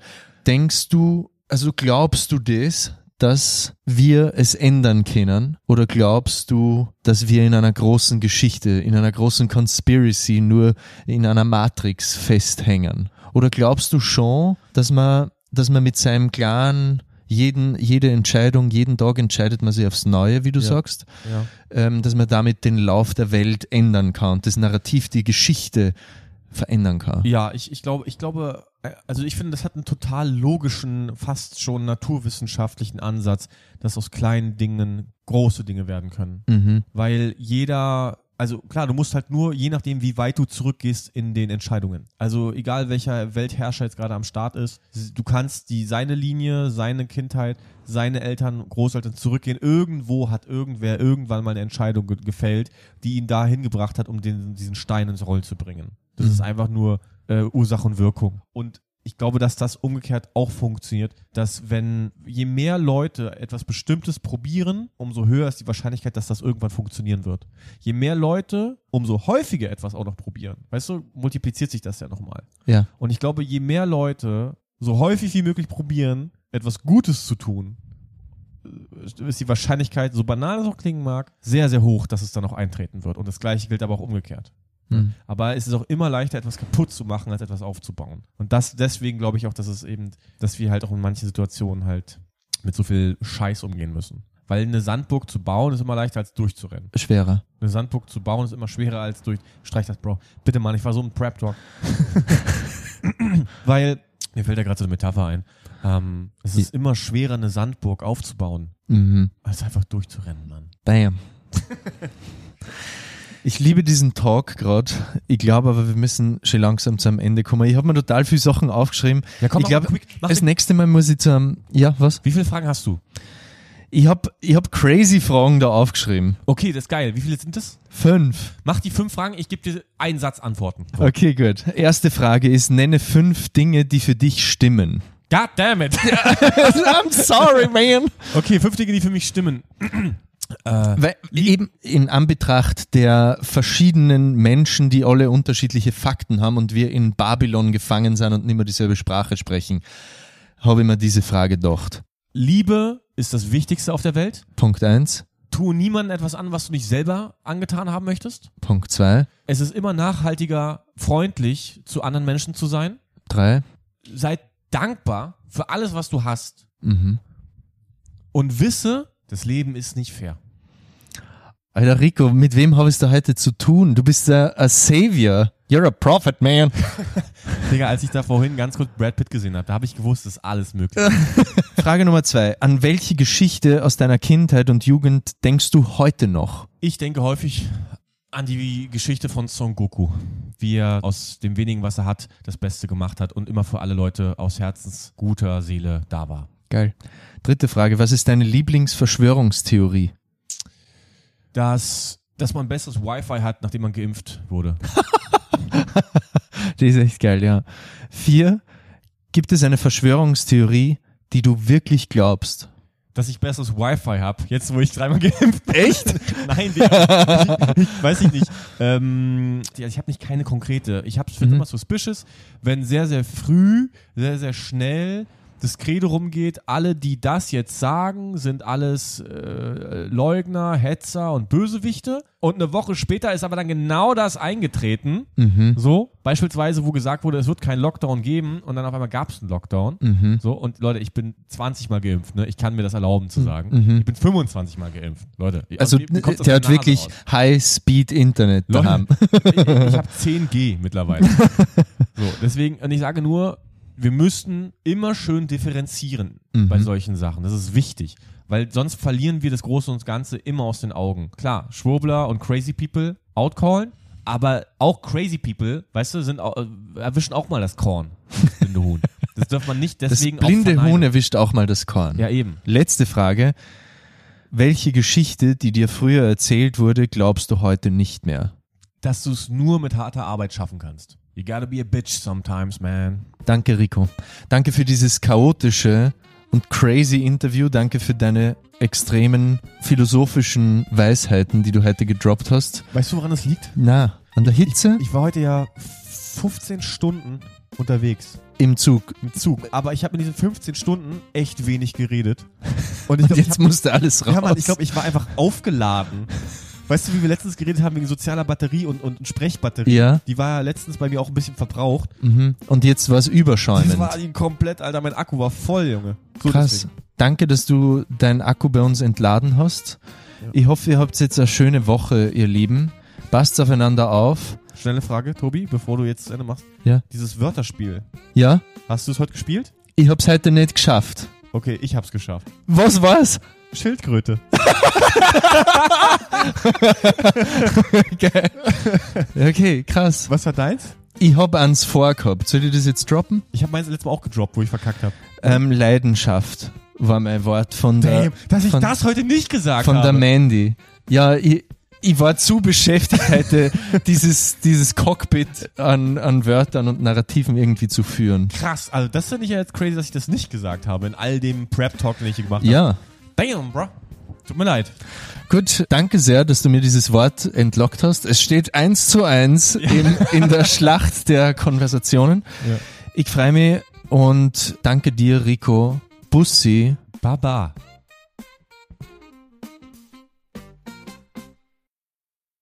A: Glaubst du das, dass wir es ändern können? Oder glaubst du, dass wir in einer großen Geschichte, in einer großen Conspiracy nur in einer Matrix festhängen? Oder glaubst du schon, dass man mit seinem kleinen Jede Entscheidung, jeden Tag entscheidet man sich aufs Neue, wie du sagst, dass man damit den Lauf der Welt ändern kann und das Narrativ, die Geschichte verändern kann.
B: Ja, ich glaube, also ich finde, das hat einen total logischen, fast schon naturwissenschaftlichen Ansatz, dass aus kleinen Dingen große Dinge werden können. Weil also klar, du musst halt nur, je nachdem, wie weit du zurückgehst in den Entscheidungen. Also egal, welcher Weltherrscher jetzt gerade am Start ist, du kannst seine Linie, seine Kindheit, seine Eltern, Großeltern zurückgehen. Irgendwo hat irgendwer irgendwann mal eine Entscheidung gefällt, die ihn dahin gebracht hat, um diesen Stein ins Rollen zu bringen. Das ist einfach nur Ursache und Wirkung. Und ich glaube, dass das umgekehrt auch funktioniert, dass je mehr Leute etwas Bestimmtes probieren, umso höher ist die Wahrscheinlichkeit, dass das irgendwann funktionieren wird. Je mehr Leute, umso häufiger etwas auch noch probieren. Weißt du, multipliziert sich das ja nochmal.
A: Ja.
B: Und ich glaube, je mehr Leute so häufig wie möglich probieren, etwas Gutes zu tun, ist die Wahrscheinlichkeit, so banal es auch klingen mag, sehr, sehr hoch, dass es dann auch eintreten wird. Und das Gleiche gilt aber auch umgekehrt. Aber es ist auch immer leichter, etwas kaputt zu machen, als etwas aufzubauen. Und deswegen glaube ich auch, dass wir halt auch in manchen Situationen halt mit so viel Scheiß umgehen müssen. Weil eine Sandburg zu bauen ist immer leichter als durchzurennen.
A: Schwerer.
B: Eine Sandburg zu bauen ist immer schwerer als streich das, Bro. Bitte, Mann, ich war so ein Prep-Talk. Weil, mir fällt ja gerade so eine Metapher ein. Es ist immer schwerer, eine Sandburg aufzubauen, als einfach durchzurennen, Mann.
A: Bam. Ich liebe diesen Talk gerade. Ich glaube aber, wir müssen schon langsam zum Ende kommen. Ich habe mir total viele Sachen aufgeschrieben.
B: Ja, komm,
A: ich glaube, das nächste Mal muss ich ja, was?
B: Wie viele Fragen hast du?
A: Ich hab crazy Fragen da aufgeschrieben.
B: Okay, das ist geil. Wie viele sind das?
A: 5.
B: Mach die 5 Fragen, ich gebe dir einen Satz Antworten.
A: Okay, gut. Erste Frage ist, nenne 5 Dinge, die für dich stimmen.
B: God damn it.
A: I'm sorry, man.
B: Okay, 5 Dinge, die für mich stimmen.
A: Weil eben in Anbetracht der verschiedenen Menschen, die alle unterschiedliche Fakten haben und wir in Babylon gefangen sind und nicht mehr dieselbe Sprache sprechen, habe ich mir diese Frage gedacht.
B: Liebe ist das Wichtigste auf der Welt.
A: Punkt 1.
B: Tue niemandem etwas an, was du nicht selber angetan haben möchtest.
A: Punkt 2.
B: Es ist immer nachhaltiger, freundlich zu anderen Menschen zu sein.
A: 3.
B: Sei dankbar für alles, was du hast. Und wisse, das Leben ist nicht fair.
A: Alter Rico, mit wem habe ich es da heute zu tun? Du bist ein Savior. You're a prophet, man.
B: Digga, als ich da vorhin ganz kurz Brad Pitt gesehen habe, da habe ich gewusst, dass alles möglich ist.
A: Frage Nummer 2. An welche Geschichte aus deiner Kindheit und Jugend denkst du heute noch?
B: Ich denke häufig an die Geschichte von Son Goku. Wie er aus dem wenigen, was er hat, das Beste gemacht hat und immer für alle Leute aus herzensguter Seele da war.
A: Geil. Dritte Frage. Was ist deine Lieblingsverschwörungstheorie?
B: Dass man besseres Wi-Fi hat, nachdem man geimpft wurde.
A: Die ist echt geil, ja. 4. Gibt es eine Verschwörungstheorie, die du wirklich glaubst?
B: Dass ich besseres Wi-Fi habe, jetzt wo ich 3-mal geimpft bin.
A: Echt?
B: Nein, Digga. Ich weiß ich nicht. Ich habe keine konkrete. Ich finde es immer suspicious, wenn sehr, sehr früh, sehr, sehr schnell das Credo rumgeht, alle, die das jetzt sagen, sind alles Leugner, Hetzer und Bösewichte. Und eine Woche später ist aber dann genau das eingetreten. So, beispielsweise, wo gesagt wurde, es wird keinen Lockdown geben und dann auf einmal gab es einen Lockdown. So, und Leute, ich bin 20 Mal geimpft, ne? Ich kann mir das erlauben zu sagen. Ich bin 25 Mal geimpft, Leute.
A: Also der hat wirklich High-Speed-Internet daheim.
B: Ich habe 10G mittlerweile. So, deswegen, und ich sage nur, wir müssten immer schön differenzieren bei solchen Sachen. Das ist wichtig, weil sonst verlieren wir das Große und das Ganze immer aus den Augen. Klar, Schwurbler und Crazy People outcallen, aber auch Crazy People, weißt du, erwischen auch mal das Korn, das blinde Huhn. Das darf man nicht deswegen
A: Das blinde Huhn erwischt auch mal das Korn.
B: Ja, eben.
A: Letzte Frage. Welche Geschichte, die dir früher erzählt wurde, glaubst du heute nicht mehr?
B: Dass du es nur mit harter Arbeit schaffen kannst. You gotta be a bitch sometimes, man.
A: Danke, Rico. Danke für dieses chaotische und crazy Interview. Danke für deine extremen philosophischen Weisheiten, die du heute gedroppt hast.
B: Weißt du, woran das liegt?
A: Na, an der Hitze?
B: Ich war heute ja 15 Stunden unterwegs.
A: Im Zug.
B: Aber ich habe in diesen 15 Stunden echt wenig geredet.
A: Und jetzt musste alles raus.
B: Ja, Mann, ich glaube, ich war einfach aufgeladen Weißt du, wie wir letztens geredet haben wegen sozialer Batterie und Sprechbatterie?
A: Ja.
B: Die war ja letztens bei mir auch ein bisschen verbraucht.
A: Mhm. Und jetzt war es überschäumend.
B: Das war die komplett, Alter, mein Akku war voll, Junge. So
A: krass.
B: Deswegen.
A: Danke, dass du deinen Akku bei uns entladen hast. Ja. Ich hoffe, ihr habt jetzt eine schöne Woche, ihr Lieben. Passt aufeinander auf.
B: Schnelle Frage, Tobi, bevor du jetzt das Ende machst.
A: Ja.
B: Dieses Wörterspiel.
A: Ja.
B: Hast du es heute gespielt?
A: Ich hab's heute nicht geschafft.
B: Okay, ich hab's geschafft.
A: Was war's?
B: Schildkröte.
A: Geil. Okay, krass.
B: Was war deins?
A: Ich hab eins vorgehabt. Soll ich das jetzt droppen?
B: Ich habe meins letztes Mal auch gedroppt, wo ich verkackt habe.
A: Leidenschaft war mein Wort von der...
B: dass ich das heute nicht gesagt
A: habe.
B: Von
A: der Mandy. Ja, ich war zu beschäftigt heute, dieses Cockpit an Wörtern und Narrativen irgendwie zu führen.
B: Krass, also das finde ich ja jetzt crazy, dass ich das nicht gesagt habe in all dem Prep-Talk, den ich gemacht habe.
A: Ja.
B: Damn, bro. Tut mir leid.
A: Gut, danke sehr, dass du mir dieses Wort entlockt hast. Es steht 1:1 in der Schlacht der Konversationen. Ja. Ich freue mich und danke dir, Rico. Bussi.
B: Baba.